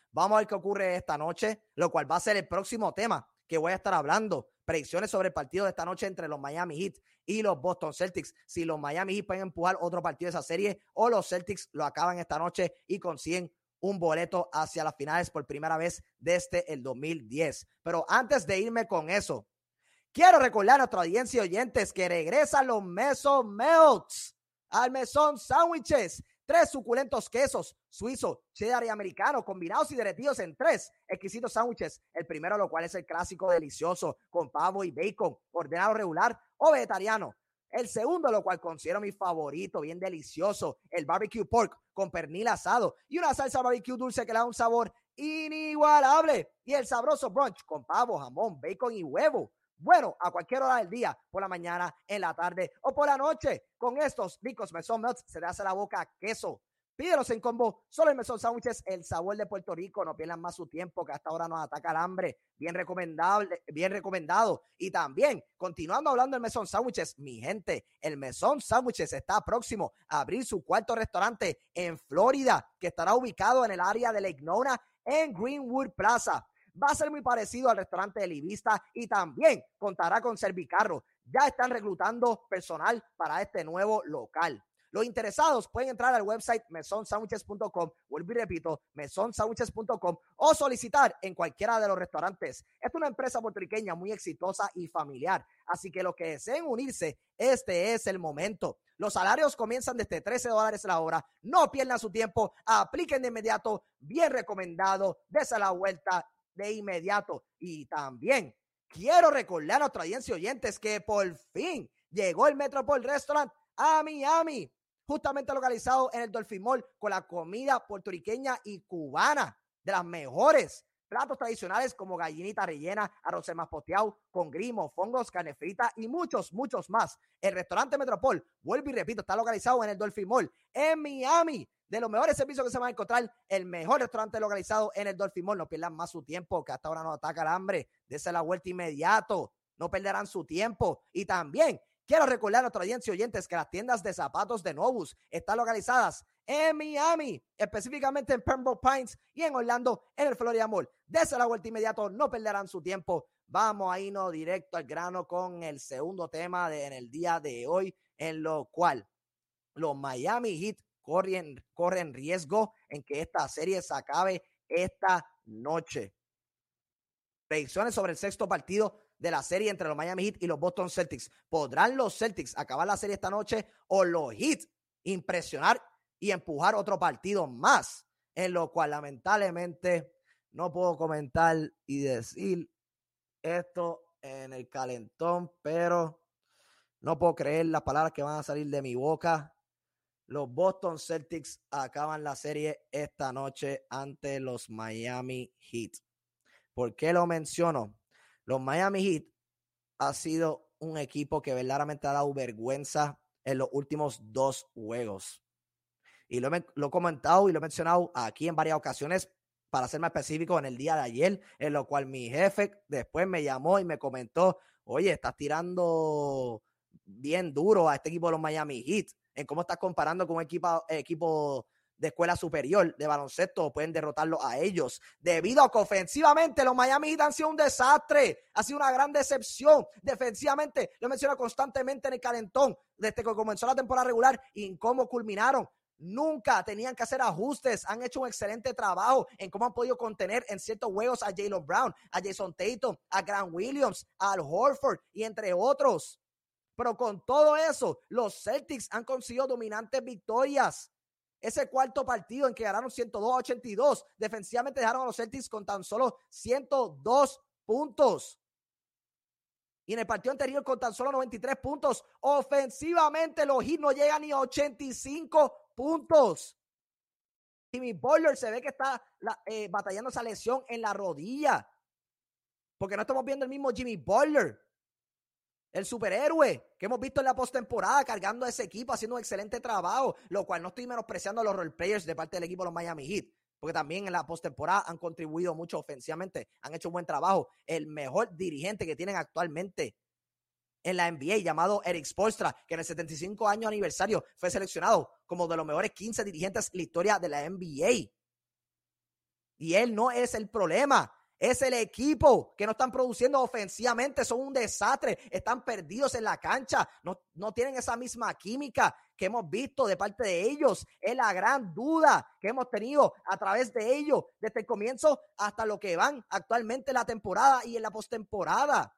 Vamos a ver qué ocurre esta noche, lo cual va a ser el próximo tema que voy a estar hablando. Predicciones sobre el partido de esta noche entre los Miami Heat y los Boston Celtics. Si los Miami Heat pueden empujar otro partido de esa serie o los Celtics lo acaban esta noche y consiguen un boleto hacia las finales por primera vez desde el dos mil diez. Pero antes de irme con eso, quiero recordar a nuestra audiencia y oyentes que regresan los Meso Melts al Mesón Sándwiches. Tres suculentos quesos suizo, cheddar y americano combinados y derretidos en tres exquisitos sándwiches. El primero, lo cual es el clásico delicioso con pavo y bacon, ordenado regular o vegetariano. El segundo, lo cual considero mi favorito, bien delicioso, el barbecue pork con pernil asado y una salsa barbecue dulce que le da un sabor inigualable. Y el sabroso brunch con pavo, jamón, bacon y huevo. Bueno, a cualquier hora del día, por la mañana, en la tarde o por la noche. Con estos ricos Mesón Melts se te hace la boca queso. Pídelos en combo, solo el Mesón Sándwiches, el sabor de Puerto Rico. No pierdan más su tiempo, que hasta ahora nos ataca el hambre. Bien recomendable, bien recomendado. Y también, continuando hablando del Mesón Sándwiches, mi gente, el Mesón Sándwiches está próximo a abrir su cuarto restaurante en Florida, que estará ubicado en el área de Lake Nona, en Greenwood Plaza. Va a ser muy parecido al restaurante de Livista y también contará con Servicarro. Ya están reclutando personal para este nuevo local. Los interesados pueden entrar al website mesón sándwiches punto com, vuelvo y repito, mesón sándwiches punto com, o solicitar en cualquiera de los restaurantes. Esta es una empresa puertorriqueña muy exitosa y familiar, así que los que deseen unirse, este es el momento. Los salarios comienzan desde trece dólares la hora. No pierdan su tiempo, apliquen de inmediato, bien recomendado, dése la vuelta de inmediato. Y también quiero recordar a nuestra audiencia y oyentes que por fin llegó el Metropole Restaurant a Miami, justamente localizado en el Dolphin Mall, con la comida puertorriqueña y cubana de las mejores. Platos tradicionales como gallinita rellena, arroz maspoteado, con grimo, fongos, carne frita y muchos, muchos más. El restaurante Metropole, vuelvo y repito, está localizado en el Dolphin Mall, en Miami. De los mejores servicios que se van a encontrar, el mejor restaurante localizado en el Dolphin Mall. No pierdan más su tiempo, que hasta ahora nos ataca el hambre. Dese la vuelta inmediato. No perderán su tiempo. Y también quiero recordar a nuestra audiencia y oyentes que las tiendas de zapatos de Novus están localizadas en Miami, específicamente en Pembroke Pines y en Orlando, en el Florida Mall. Dese la vuelta inmediato, no perderán su tiempo. Vamos a irnos directo al grano con el segundo tema de, en el día de hoy, en lo cual los Miami Heat corren, corren riesgo en que esta serie se acabe esta noche. Predicciones sobre el sexto partido de la serie entre los Miami Heat y los Boston Celtics. ¿Podrán los Celtics acabar la serie esta noche o los Heat impresionar y empujar otro partido más? En lo cual lamentablemente no puedo comentar y decir esto en el calentón, pero no puedo creer las palabras que van a salir de mi boca. Los Boston Celtics acaban la serie esta noche ante los Miami Heat. ¿Por qué lo menciono? Los Miami Heat ha sido un equipo que verdaderamente ha dado vergüenza en los últimos dos juegos. Y lo he, lo he comentado y lo he mencionado aquí en varias ocasiones, para ser más específico, en el día de ayer, en lo cual mi jefe después me llamó y me comentó, oye, estás tirando bien duro a este equipo de los Miami Heat, en cómo estás comparando con un equipo, equipo de escuela superior de baloncesto, pueden derrotarlo a ellos, debido a que ofensivamente los Miami Heat han sido un desastre, ha sido una gran decepción. Defensivamente, lo menciono constantemente en el calentón, desde que comenzó la temporada regular y en cómo culminaron. Nunca tenían que hacer ajustes, han hecho un excelente trabajo en cómo han podido contener en ciertos juegos a Jaylen Brown, a Jason Tatum, a Grant Williams, a Al Horford y entre otros. Pero con todo eso, los Celtics han conseguido dominantes victorias. Ese cuarto partido en que ganaron ciento dos a ochenta y dos, defensivamente dejaron a los Celtics con tan solo ciento dos puntos. Y en el partido anterior con tan solo noventa y tres puntos, ofensivamente los Heat no llegan ni a ochenta y cinco puntos. Jimmy Butler se ve que está la, eh, batallando esa lesión en la rodilla, porque no estamos viendo el mismo Jimmy Butler, el superhéroe que hemos visto en la postemporada cargando a ese equipo, haciendo un excelente trabajo, lo cual no estoy menospreciando a los role players de parte del equipo de los Miami Heat, porque también en la postemporada han contribuido mucho ofensivamente, han hecho un buen trabajo. El mejor dirigente que tienen actualmente en la N B A, llamado Eric Spoelstra, que en el setenta y cinco año aniversario fue seleccionado como de los mejores quince dirigentes en la historia de la N B A. Y él no es el problema. Es el equipo que no están produciendo ofensivamente, son un desastre, están perdidos en la cancha, no, no tienen esa misma química que hemos visto de parte de ellos. Es la gran duda que hemos tenido a través de ellos, desde el comienzo hasta lo que van actualmente en la temporada y en la postemporada.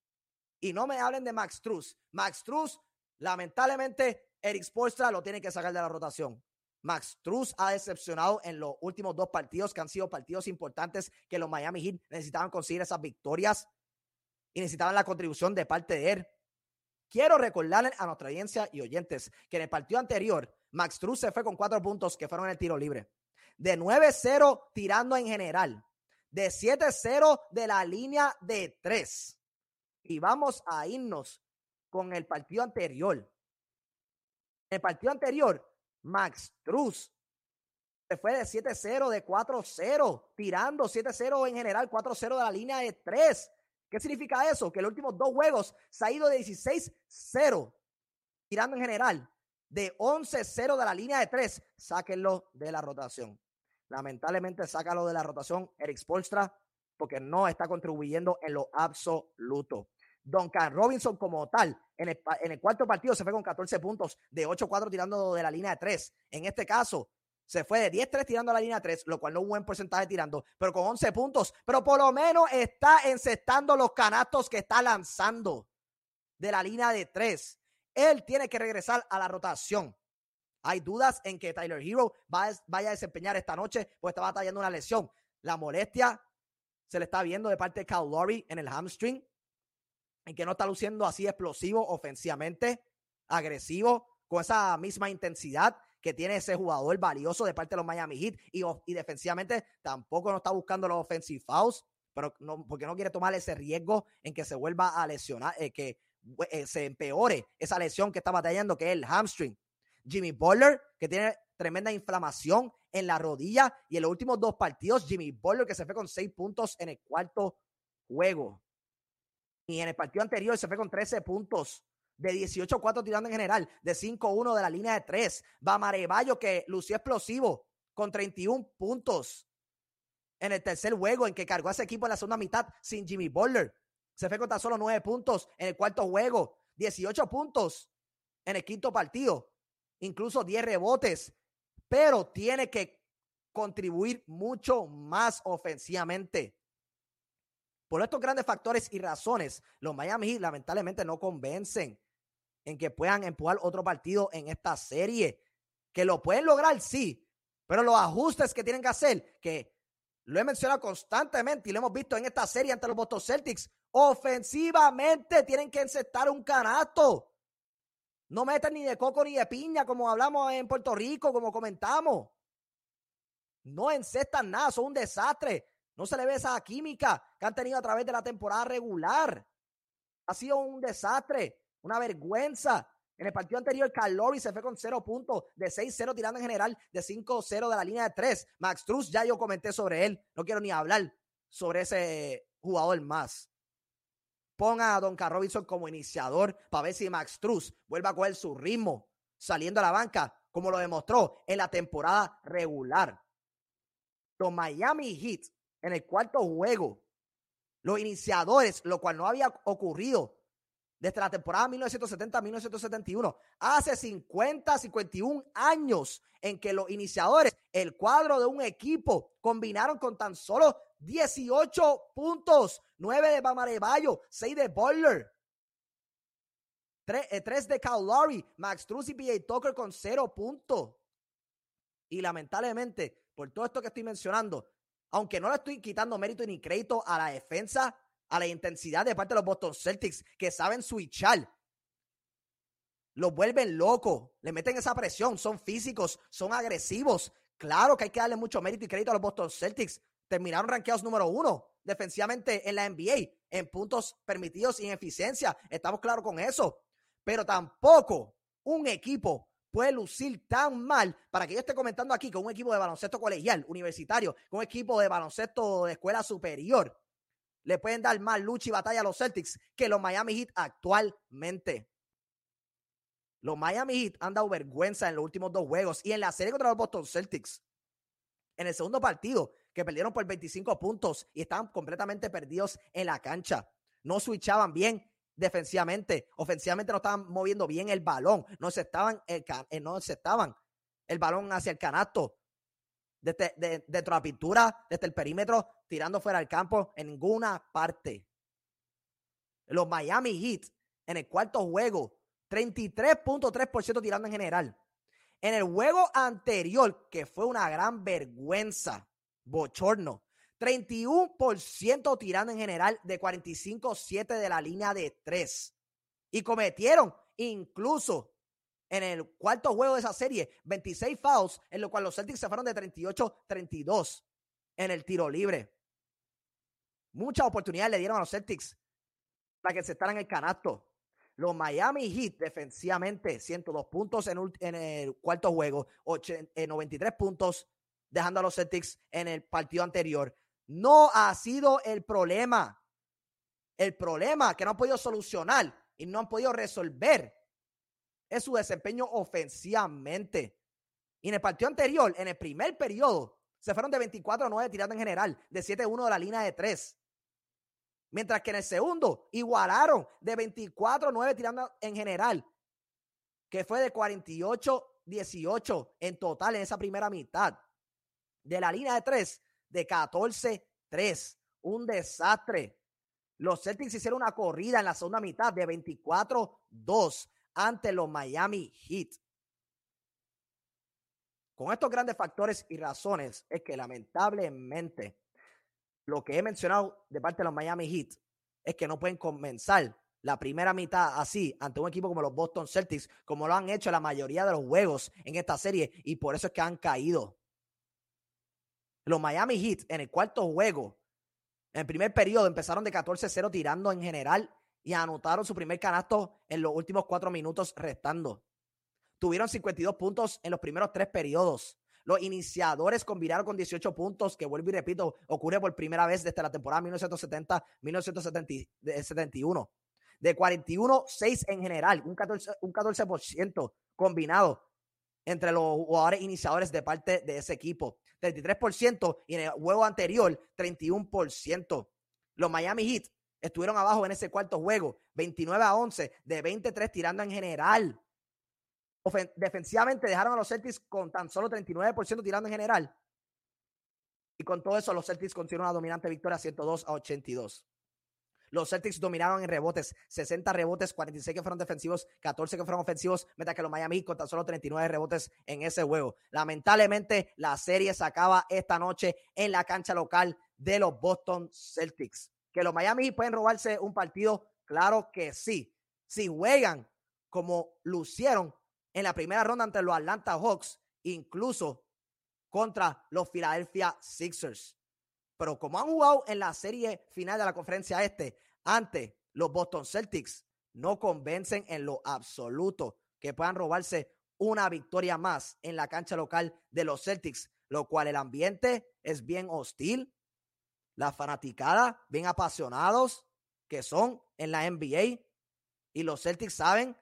Y no me hablen de Max Strus. Max Strus, lamentablemente, Erik Spoelstra lo tiene que sacar de la rotación. Max Strus ha decepcionado en los últimos dos partidos que han sido partidos importantes que los Miami Heat necesitaban conseguir esas victorias y necesitaban la contribución de parte de él. Quiero recordarles a nuestra audiencia y oyentes que en el partido anterior Max Strus se fue con cuatro puntos que fueron en el tiro libre, de nueve cero tirando en general, de siete cero de la línea de tres. Y vamos a irnos con el partido anterior. En el partido anterior Max Strus se fue de siete cero, de cuatro cero, tirando siete cero en general, cuatro cero de la línea de tres. ¿Qué significa eso? Que en los últimos dos juegos se ha ido de dieciséis cero, tirando en general, de once cero de la línea de tres. Sáquenlo de la rotación. Lamentablemente, sácalo de la rotación, Erik Spoelstra, porque no está contribuyendo en lo absoluto. Duncan Robinson como tal, en el, en el cuarto partido se fue con catorce puntos, de ocho cuatro tirando de la línea de tres. En este caso, se fue de diez tres tirando a la línea de tres, lo cual no es un buen porcentaje tirando, pero con once puntos. Pero por lo menos está encestando los canastos que está lanzando de la línea de tres. Él tiene que regresar a la rotación. Hay dudas en que Tyler Hero va, vaya a desempeñar esta noche, pues está batallando una lesión. La molestia se le está viendo de parte de Kyle Lowry en el hamstring, en que no está luciendo así explosivo ofensivamente, agresivo, con esa misma intensidad que tiene ese jugador valioso de parte de los Miami Heat, y, y defensivamente tampoco no está buscando los offensive fouls, pero no, porque no quiere tomar ese riesgo en que se vuelva a lesionar, eh, que eh, se empeore esa lesión que está batallando, que es el hamstring. Jimmy Butler, que tiene tremenda inflamación en la rodilla, y en los últimos dos partidos, Jimmy Butler, que se fue con seis puntos en el cuarto juego. Y en el partido anterior se fue con trece puntos, de dieciocho cuatro tirando en general, de cinco uno de la línea de tres. Bam Adebayo, que lució explosivo, con treinta y uno puntos en el tercer juego, en que cargó a ese equipo en la segunda mitad sin Jimmy Butler. Se fue con tan solo nueve puntos en el cuarto juego, dieciocho puntos en el quinto partido, incluso diez rebotes, pero tiene que contribuir mucho más ofensivamente. Por estos grandes factores y razones, los Miami Heat lamentablemente no convencen en que puedan empujar otro partido en esta serie. Que lo pueden lograr, sí, pero los ajustes que tienen que hacer, que lo he mencionado constantemente y lo hemos visto en esta serie ante los Boston Celtics, ofensivamente tienen que encestar un canasto. No meten ni de coco ni de piña, como hablamos en Puerto Rico, como comentamos. No encestan nada, son un desastre. No se le ve esa química que han tenido a través de la temporada regular. Ha sido un desastre, una vergüenza. En el partido anterior, Kyle Lowry se fue con cero puntos, de seis cero tirando en general, de cinco cero de la línea de tres. Max Strus, ya yo comenté sobre él. No quiero ni hablar sobre ese jugador más. Ponga a Duncan Robinson como iniciador para ver si Max Strus vuelve a coger su ritmo saliendo a la banca, como lo demostró en la temporada regular. Los Miami Heat, en el cuarto juego, los iniciadores, lo cual no había ocurrido desde la temporada mil novecientos setenta a mil novecientos setenta y uno, hace cincuenta, cincuenta y un años en que los iniciadores, el cuadro de un equipo, combinaron con tan solo dieciocho puntos, nueve de Bam Adebayo, seis de Butler, tres de Kyle Lowry, Max Strus y P J Tucker con cero puntos. Y lamentablemente, por todo esto que estoy mencionando, aunque no le estoy quitando mérito ni crédito a la defensa, a la intensidad de parte de los Boston Celtics, que saben switchar, los vuelven locos, le meten esa presión, son físicos, son agresivos. Claro que hay que darle mucho mérito y crédito a los Boston Celtics. Terminaron rankeados número uno defensivamente en la N B A, en puntos permitidos y en eficiencia. Estamos claros con eso. Pero tampoco un equipo puede lucir tan mal para que yo esté comentando aquí con un equipo de baloncesto colegial, universitario, con un equipo de baloncesto de escuela superior. Le pueden dar más lucha y batalla a los Celtics que los Miami Heat actualmente. Los Miami Heat han dado vergüenza en los últimos dos juegos y en la serie contra los Boston Celtics. En el segundo partido, que perdieron por veinticinco puntos y estaban completamente perdidos en la cancha. No switchaban bien defensivamente, ofensivamente no estaban moviendo bien el balón, no se estaban el, no se estaban el balón hacia el canasto, desde, de, dentro de la pintura, desde el perímetro, tirando fuera del campo, en ninguna parte. Los Miami Heat, en el cuarto juego, treinta y tres punto tres por ciento tirando en general. En el juego anterior, que fue una gran vergüenza, bochorno, treinta y uno por ciento tirando en general de cuarenta y cinco siete de la línea de tres. Y cometieron incluso en el cuarto juego de esa serie veintiséis fouls, en lo cual los Celtics se fueron de treinta y ocho a treinta y dos en el tiro libre. Muchas oportunidades le dieron a los Celtics para que se estaran en el canasto. Los Miami Heat defensivamente, ciento dos puntos en, en el cuarto juego, noventa y tres puntos, dejando a los Celtics en el partido anterior. No ha sido el problema. El problema que no han podido solucionar y no han podido resolver es su desempeño ofensivamente. Y en el partido anterior, en el primer periodo, se fueron de veinticuatro a nueve tirando en general, de siete a uno de la línea de tres. Mientras que en el segundo igualaron de veinticuatro a nueve tirando en general, que fue de cuarenta y ocho a dieciocho en total en esa primera mitad. De la línea de tres, de catorce a tres. Un desastre. Los Celtics hicieron una corrida en la segunda mitad de veinticuatro a dos ante los Miami Heat. Con estos grandes factores y razones es que lamentablemente lo que he mencionado de parte de los Miami Heat es que no pueden comenzar la primera mitad así ante un equipo como los Boston Celtics, como lo han hecho la mayoría de los juegos en esta serie, y por eso es que han caído. Los Miami Heat en el cuarto juego, en el primer periodo, empezaron de catorce a cero tirando en general y anotaron su primer canasto en los últimos cuatro minutos restando. Tuvieron cincuenta y dos puntos en los primeros tres periodos. Los iniciadores combinaron con dieciocho puntos, que vuelvo y repito, ocurre por primera vez desde la temporada mil novecientos setenta a mil novecientos setenta y uno. De cuarenta y uno a seis en general, un catorce, un catorce por ciento combinado entre los jugadores iniciadores de parte de ese equipo. treinta y tres por ciento y en el juego anterior, treinta y uno por ciento. Los Miami Heat estuvieron abajo en ese cuarto juego, veintinueve a once, de veintitrés tirando en general. Ofen- defensivamente dejaron a los Celtics con tan solo treinta y nueve por ciento tirando en general. Y con todo eso, los Celtics consiguieron una dominante victoria ciento dos a ochenta y dos. Los Celtics dominaron en rebotes, sesenta rebotes, cuarenta y seis que fueron defensivos, catorce que fueron ofensivos, mientras que los Miami Heat con tan solo treinta y nueve rebotes en ese juego. Lamentablemente, la serie se acaba esta noche en la cancha local de los Boston Celtics. ¿Que los Miami Heat pueden robarse un partido? Claro que sí. Si juegan como lucieron en la primera ronda ante los Atlanta Hawks, incluso contra los Philadelphia Sixers. Pero como han jugado en la serie final de la conferencia este ante los Boston Celtics, no convencen en lo absoluto que puedan robarse una victoria más en la cancha local de los Celtics, lo cual el ambiente es bien hostil, la fanaticada bien apasionados que son en la N B A, y los Celtics saben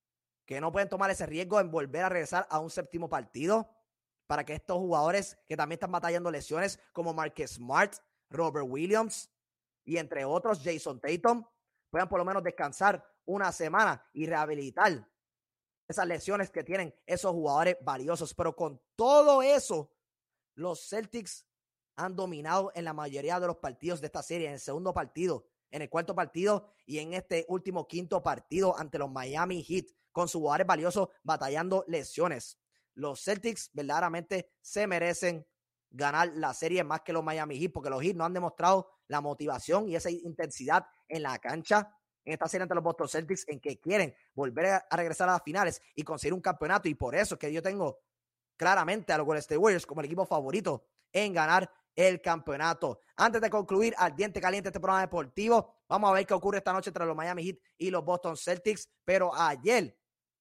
que no pueden tomar ese riesgo en volver a regresar a un séptimo partido para que estos jugadores que también están batallando lesiones como Marcus Smart, Robert Williams y entre otros Jason Tatum puedan por lo menos descansar una semana y rehabilitar esas lesiones que tienen esos jugadores valiosos. Pero con todo eso, los Celtics han dominado en la mayoría de los partidos de esta serie, en el segundo partido, en el cuarto partido y en este último quinto partido ante los Miami Heat, con sus jugadores valiosos batallando lesiones. Los Celtics verdaderamente se merecen ganar la serie más que los Miami Heat, porque los Heat no han demostrado la motivación y esa intensidad en la cancha en esta serie ante los Boston Celtics, en que quieren volver a regresar a las finales y conseguir un campeonato, y por eso es que yo tengo claramente a los Golden State Warriors como el equipo favorito en ganar el campeonato. Antes de concluir al diente caliente este programa deportivo, vamos a ver qué ocurre esta noche entre los Miami Heat y los Boston Celtics. Pero ayer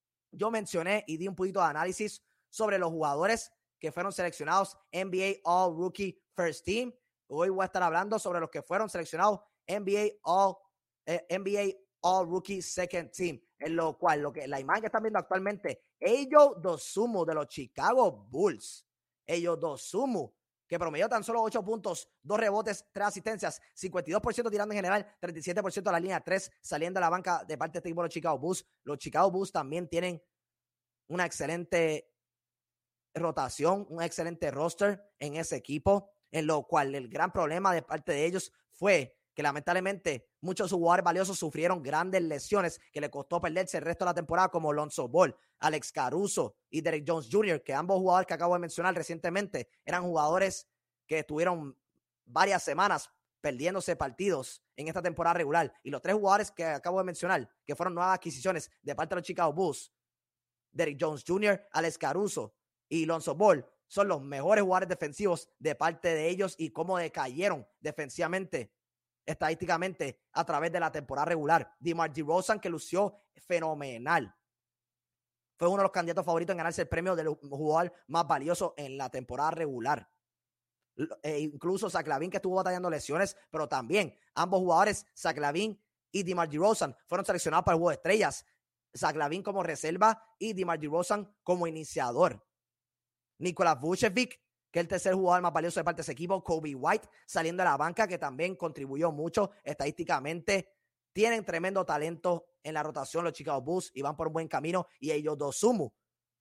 yo mencioné y di un poquito de análisis sobre los jugadores que fueron seleccionados N B A All Rookie First Team. Hoy voy a estar hablando sobre los que fueron seleccionados N B A All, eh, N B A All Rookie Second Team, en lo cual lo que la imagen que están viendo actualmente, Ayo Dosunmu de los Chicago Bulls. Ayo Dosunmu que promedió tan solo ocho puntos, dos rebotes, tres asistencias, cincuenta y dos por ciento tirando en general, treinta y siete por ciento a la línea tres, saliendo a la banca de parte de este equipo de los Chicago Bulls. Los Chicago Bulls también tienen una excelente rotación, un excelente roster en ese equipo, en lo cual el gran problema de parte de ellos fue que lamentablemente muchos jugadores valiosos sufrieron grandes lesiones que le costó perderse el resto de la temporada, como Lonzo Ball, Alex Caruso y Derrick Jones junior, que ambos jugadores que acabo de mencionar recientemente eran jugadores que estuvieron varias semanas perdiéndose partidos en esta temporada regular. Y los tres jugadores que acabo de mencionar, que fueron nuevas adquisiciones de parte de los Chicago Bulls, Derrick Jones junior, Alex Caruso y Lonzo Ball, son los mejores jugadores defensivos de parte de ellos y cómo decayeron defensivamente, estadísticamente, a través de la temporada regular. DeMar DeRozan, que lució fenomenal, fue uno de los candidatos favoritos en ganarse el premio del jugador más valioso en la temporada regular. E incluso Zach LaVine, que estuvo batallando lesiones, pero también ambos jugadores, Zach LaVine y DeMar DeRozan, fueron seleccionados para el juego de estrellas. Zach LaVine como reserva y DeMar DeRozan como iniciador. Nikola Vucevic, que es el tercer jugador más valioso de parte de ese equipo. Kobe White, saliendo de la banca, que también contribuyó mucho estadísticamente. Tienen tremendo talento en la rotación los Chicago Bulls y van por un buen camino. Y ellos Dosunmu,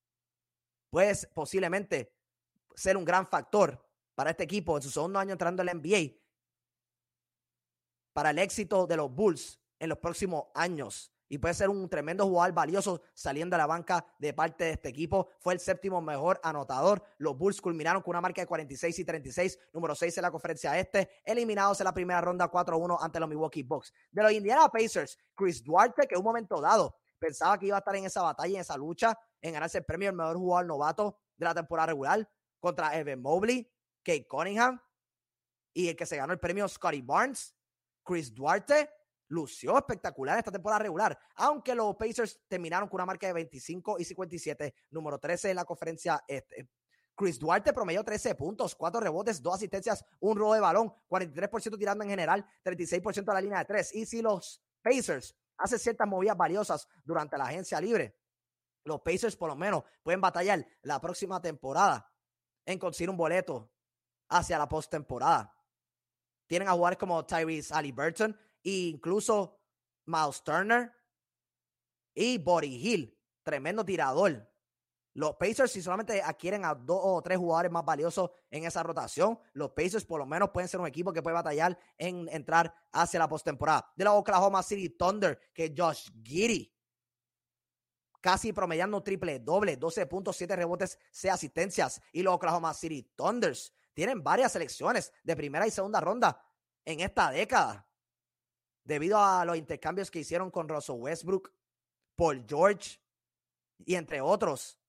pues posiblemente ser un gran factor para este equipo en su segundo año entrando en la N B A, para el éxito de los Bulls en los próximos años. Y puede ser un tremendo jugador valioso saliendo a la banca de parte de este equipo. Fue el séptimo mejor anotador. Los Bulls culminaron con una marca de cuarenta y seis y treinta y seis, número seis en la conferencia este, eliminados en la primera ronda cuatro a uno ante los Milwaukee Bucks. De los Indiana Pacers, Chris Duarte, que en un momento dado pensaba que iba a estar en esa batalla, en esa lucha, en ganarse el premio del mejor jugador novato de la temporada regular, contra Evan Mobley, Kate Cunningham, y el que se ganó el premio Scottie Barnes. Chris Duarte lució espectacular esta temporada regular, aunque los Pacers terminaron con una marca de veinticinco y cincuenta y siete, número trece en la conferencia este. Chris Duarte promedió trece puntos, cuatro rebotes, dos asistencias, un robo de balón, cuarenta y tres por ciento tirando en general, treinta y seis por ciento a la línea de tres. Y si los Pacers hacen ciertas movidas valiosas durante la agencia libre, los Pacers por lo menos pueden batallar la próxima temporada en conseguir un boleto hacia la postemporada. Tienen a jugadores como Tyrese Haliburton e incluso Miles Turner y Buddy Hield, tremendo tirador. Los Pacers, si solamente adquieren a dos o tres jugadores más valiosos en esa rotación, los Pacers por lo menos pueden ser un equipo que puede batallar en entrar hacia la postemporada. De la Oklahoma City Thunder, que Josh Giddey, casi promediando un triple doble, doce puntos, siete rebotes, seis asistencias. Y los Oklahoma City Thunders tienen varias selecciones de primera y segunda ronda en esta década, debido a los intercambios que hicieron con Russell Westbrook, Paul George y entre otros.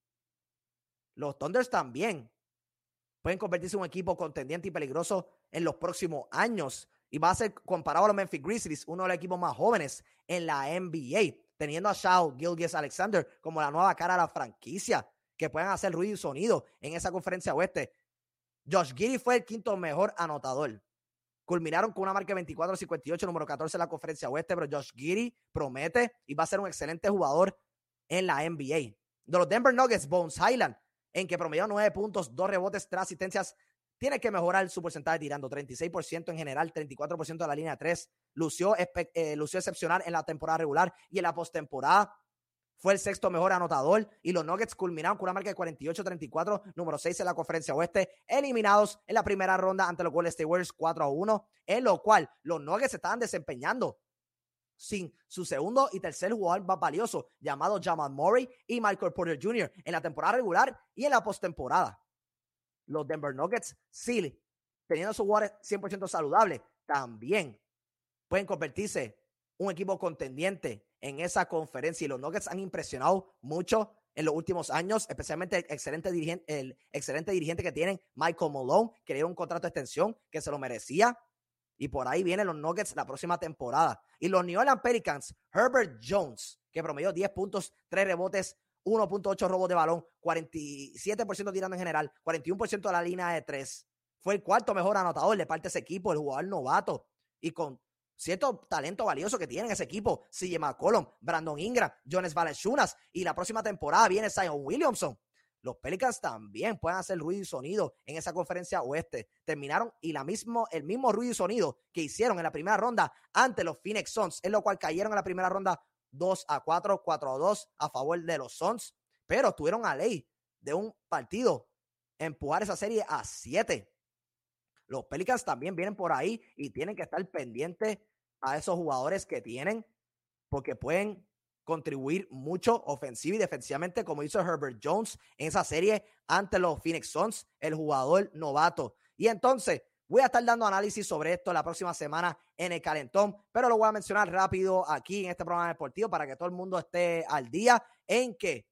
Los Thunders también pueden convertirse en un equipo contendiente y peligroso en los próximos años. Y va a ser comparado a los Memphis Grizzlies, uno de los equipos más jóvenes en la N B A, teniendo a Shai Gilgeous-Alexander como la nueva cara de la franquicia, que pueden hacer ruido y sonido en esa conferencia oeste. Josh Giddey fue el quinto mejor anotador. Culminaron con una marca de veinticuatro a cincuenta y ocho, número catorce en la conferencia oeste, pero Josh Giddey promete y va a ser un excelente jugador en la N B A. De los Denver Nuggets, Bones Highland, en que promedió nueve puntos, dos rebotes, tres asistencias, tiene que mejorar su porcentaje tirando, treinta y seis por ciento en general, treinta y cuatro por ciento de la línea de tres. Lució, eh, lució excepcional en la temporada regular y en la postemporada fue el sexto mejor anotador. Y los Nuggets culminaron con una marca de cuarenta y ocho a treinta y cuatro, número seis en la conferencia oeste, eliminados en la primera ronda ante los Golden State Warriors cuatro a uno, en lo cual los Nuggets se estaban desempeñando sin su segundo y tercer jugador más valioso, llamado Jamal Murray y Michael Porter junior en la temporada regular y en la postemporada. Los Denver Nuggets, sí, teniendo sus jugadores cien por ciento saludables, también pueden convertirse un equipo contendiente en esa conferencia. Y los Nuggets han impresionado mucho en los últimos años, especialmente el excelente dirigente, el excelente dirigente que tienen, Michael Malone, que le dio un contrato de extensión que se lo merecía. Y por ahí vienen los Nuggets la próxima temporada. Y los New Orleans Pelicans, Herbert Jones, que promedió diez puntos, tres rebotes, uno punto ocho robos de balón, cuarenta y siete por ciento tirando en general, cuarenta y uno por ciento de la línea de tres. Fue el cuarto mejor anotador de parte de ese equipo, el jugador novato. Y con cierto talento valioso que tiene ese equipo, C J McCollum, Brandon Ingram, Jonas Valanciunas. Y la próxima temporada viene Zion Williamson. los Pelicans también pueden hacer ruido y sonido en esa conferencia oeste. Terminaron y la mismo, el mismo ruido y sonido que hicieron en la primera ronda ante los Phoenix Suns, en lo cual cayeron en la primera ronda dos a cuatro, cuatro a dos a favor de los Suns, pero estuvieron a ley de un partido empujar esa serie a siete. Los Pelicans también vienen por ahí y tienen que estar pendientes a esos jugadores que tienen, porque pueden contribuir mucho ofensiva y defensivamente, como hizo Herbert Jones en esa serie ante los Phoenix Suns, el jugador novato. Y entonces voy a estar dando análisis sobre esto la próxima semana en el Calentón, pero lo voy a mencionar rápido aquí en este programa deportivo para que todo el mundo esté al día en que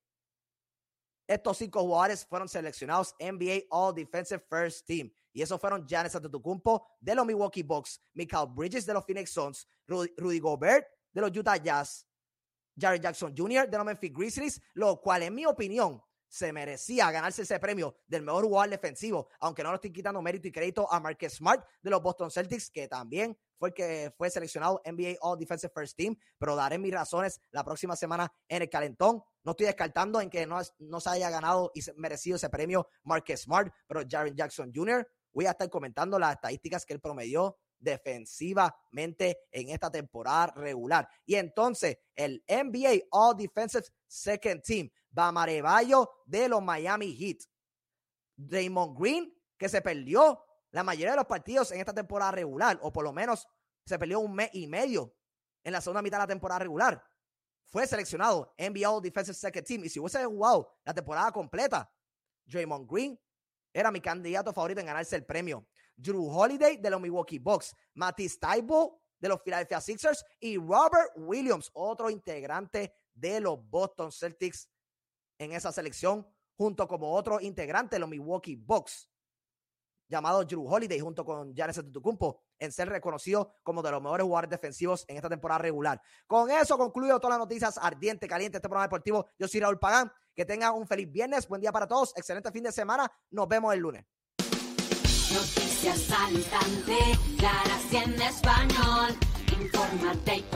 estos cinco jugadores fueron seleccionados N B A All Defensive First Team. Y esos fueron Giannis Antetokounmpo de los Milwaukee Bucks, Mikal Bridges de los Phoenix Suns, Rudy, Rudy Gobert de los Utah Jazz, Jaren Jackson junior de los Memphis Grizzlies, lo cual en mi opinión se merecía ganarse ese premio del mejor jugador defensivo, aunque no le estoy quitando mérito y crédito a Marcus Smart de los Boston Celtics, que también fue el que fue seleccionado N B A All Defensive First Team, pero daré mis razones la próxima semana en el Calentón. No estoy descartando en que no, no se haya ganado y merecido ese premio Marcus Smart, pero Jaren Jackson junior voy a estar comentando las estadísticas que él promedió defensivamente en esta temporada regular. Y entonces, el N B A All Defensive Second Team, Bam Adebayo de los Miami Heat, Draymond Green, que se perdió la mayoría de los partidos en esta temporada regular, o por lo menos se perdió un mes y medio en la segunda mitad de la temporada regular, fue seleccionado N B A All Defensive Second Team. Y si hubiese jugado la temporada completa, Draymond Green era mi candidato favorito en ganarse el premio. Jrue Holiday de los Milwaukee Bucks, Matisse Thybulle de los Philadelphia Sixers y Robert Williams, otro integrante de los Boston Celtics en esa selección, junto como otro integrante de los Milwaukee Bucks, llamado Jrue Holiday, junto con Giannis Antetokounmpo, en ser reconocido como de los mejores jugadores defensivos en esta temporada regular. Con eso concluyo todas las noticias ardientes, calientes de este programa deportivo. Yo soy Raúl Pagán. Que tengan un feliz viernes, buen día para todos, excelente fin de semana. Nos vemos el lunes. Noticias al instante, claras y en español. Infórmate.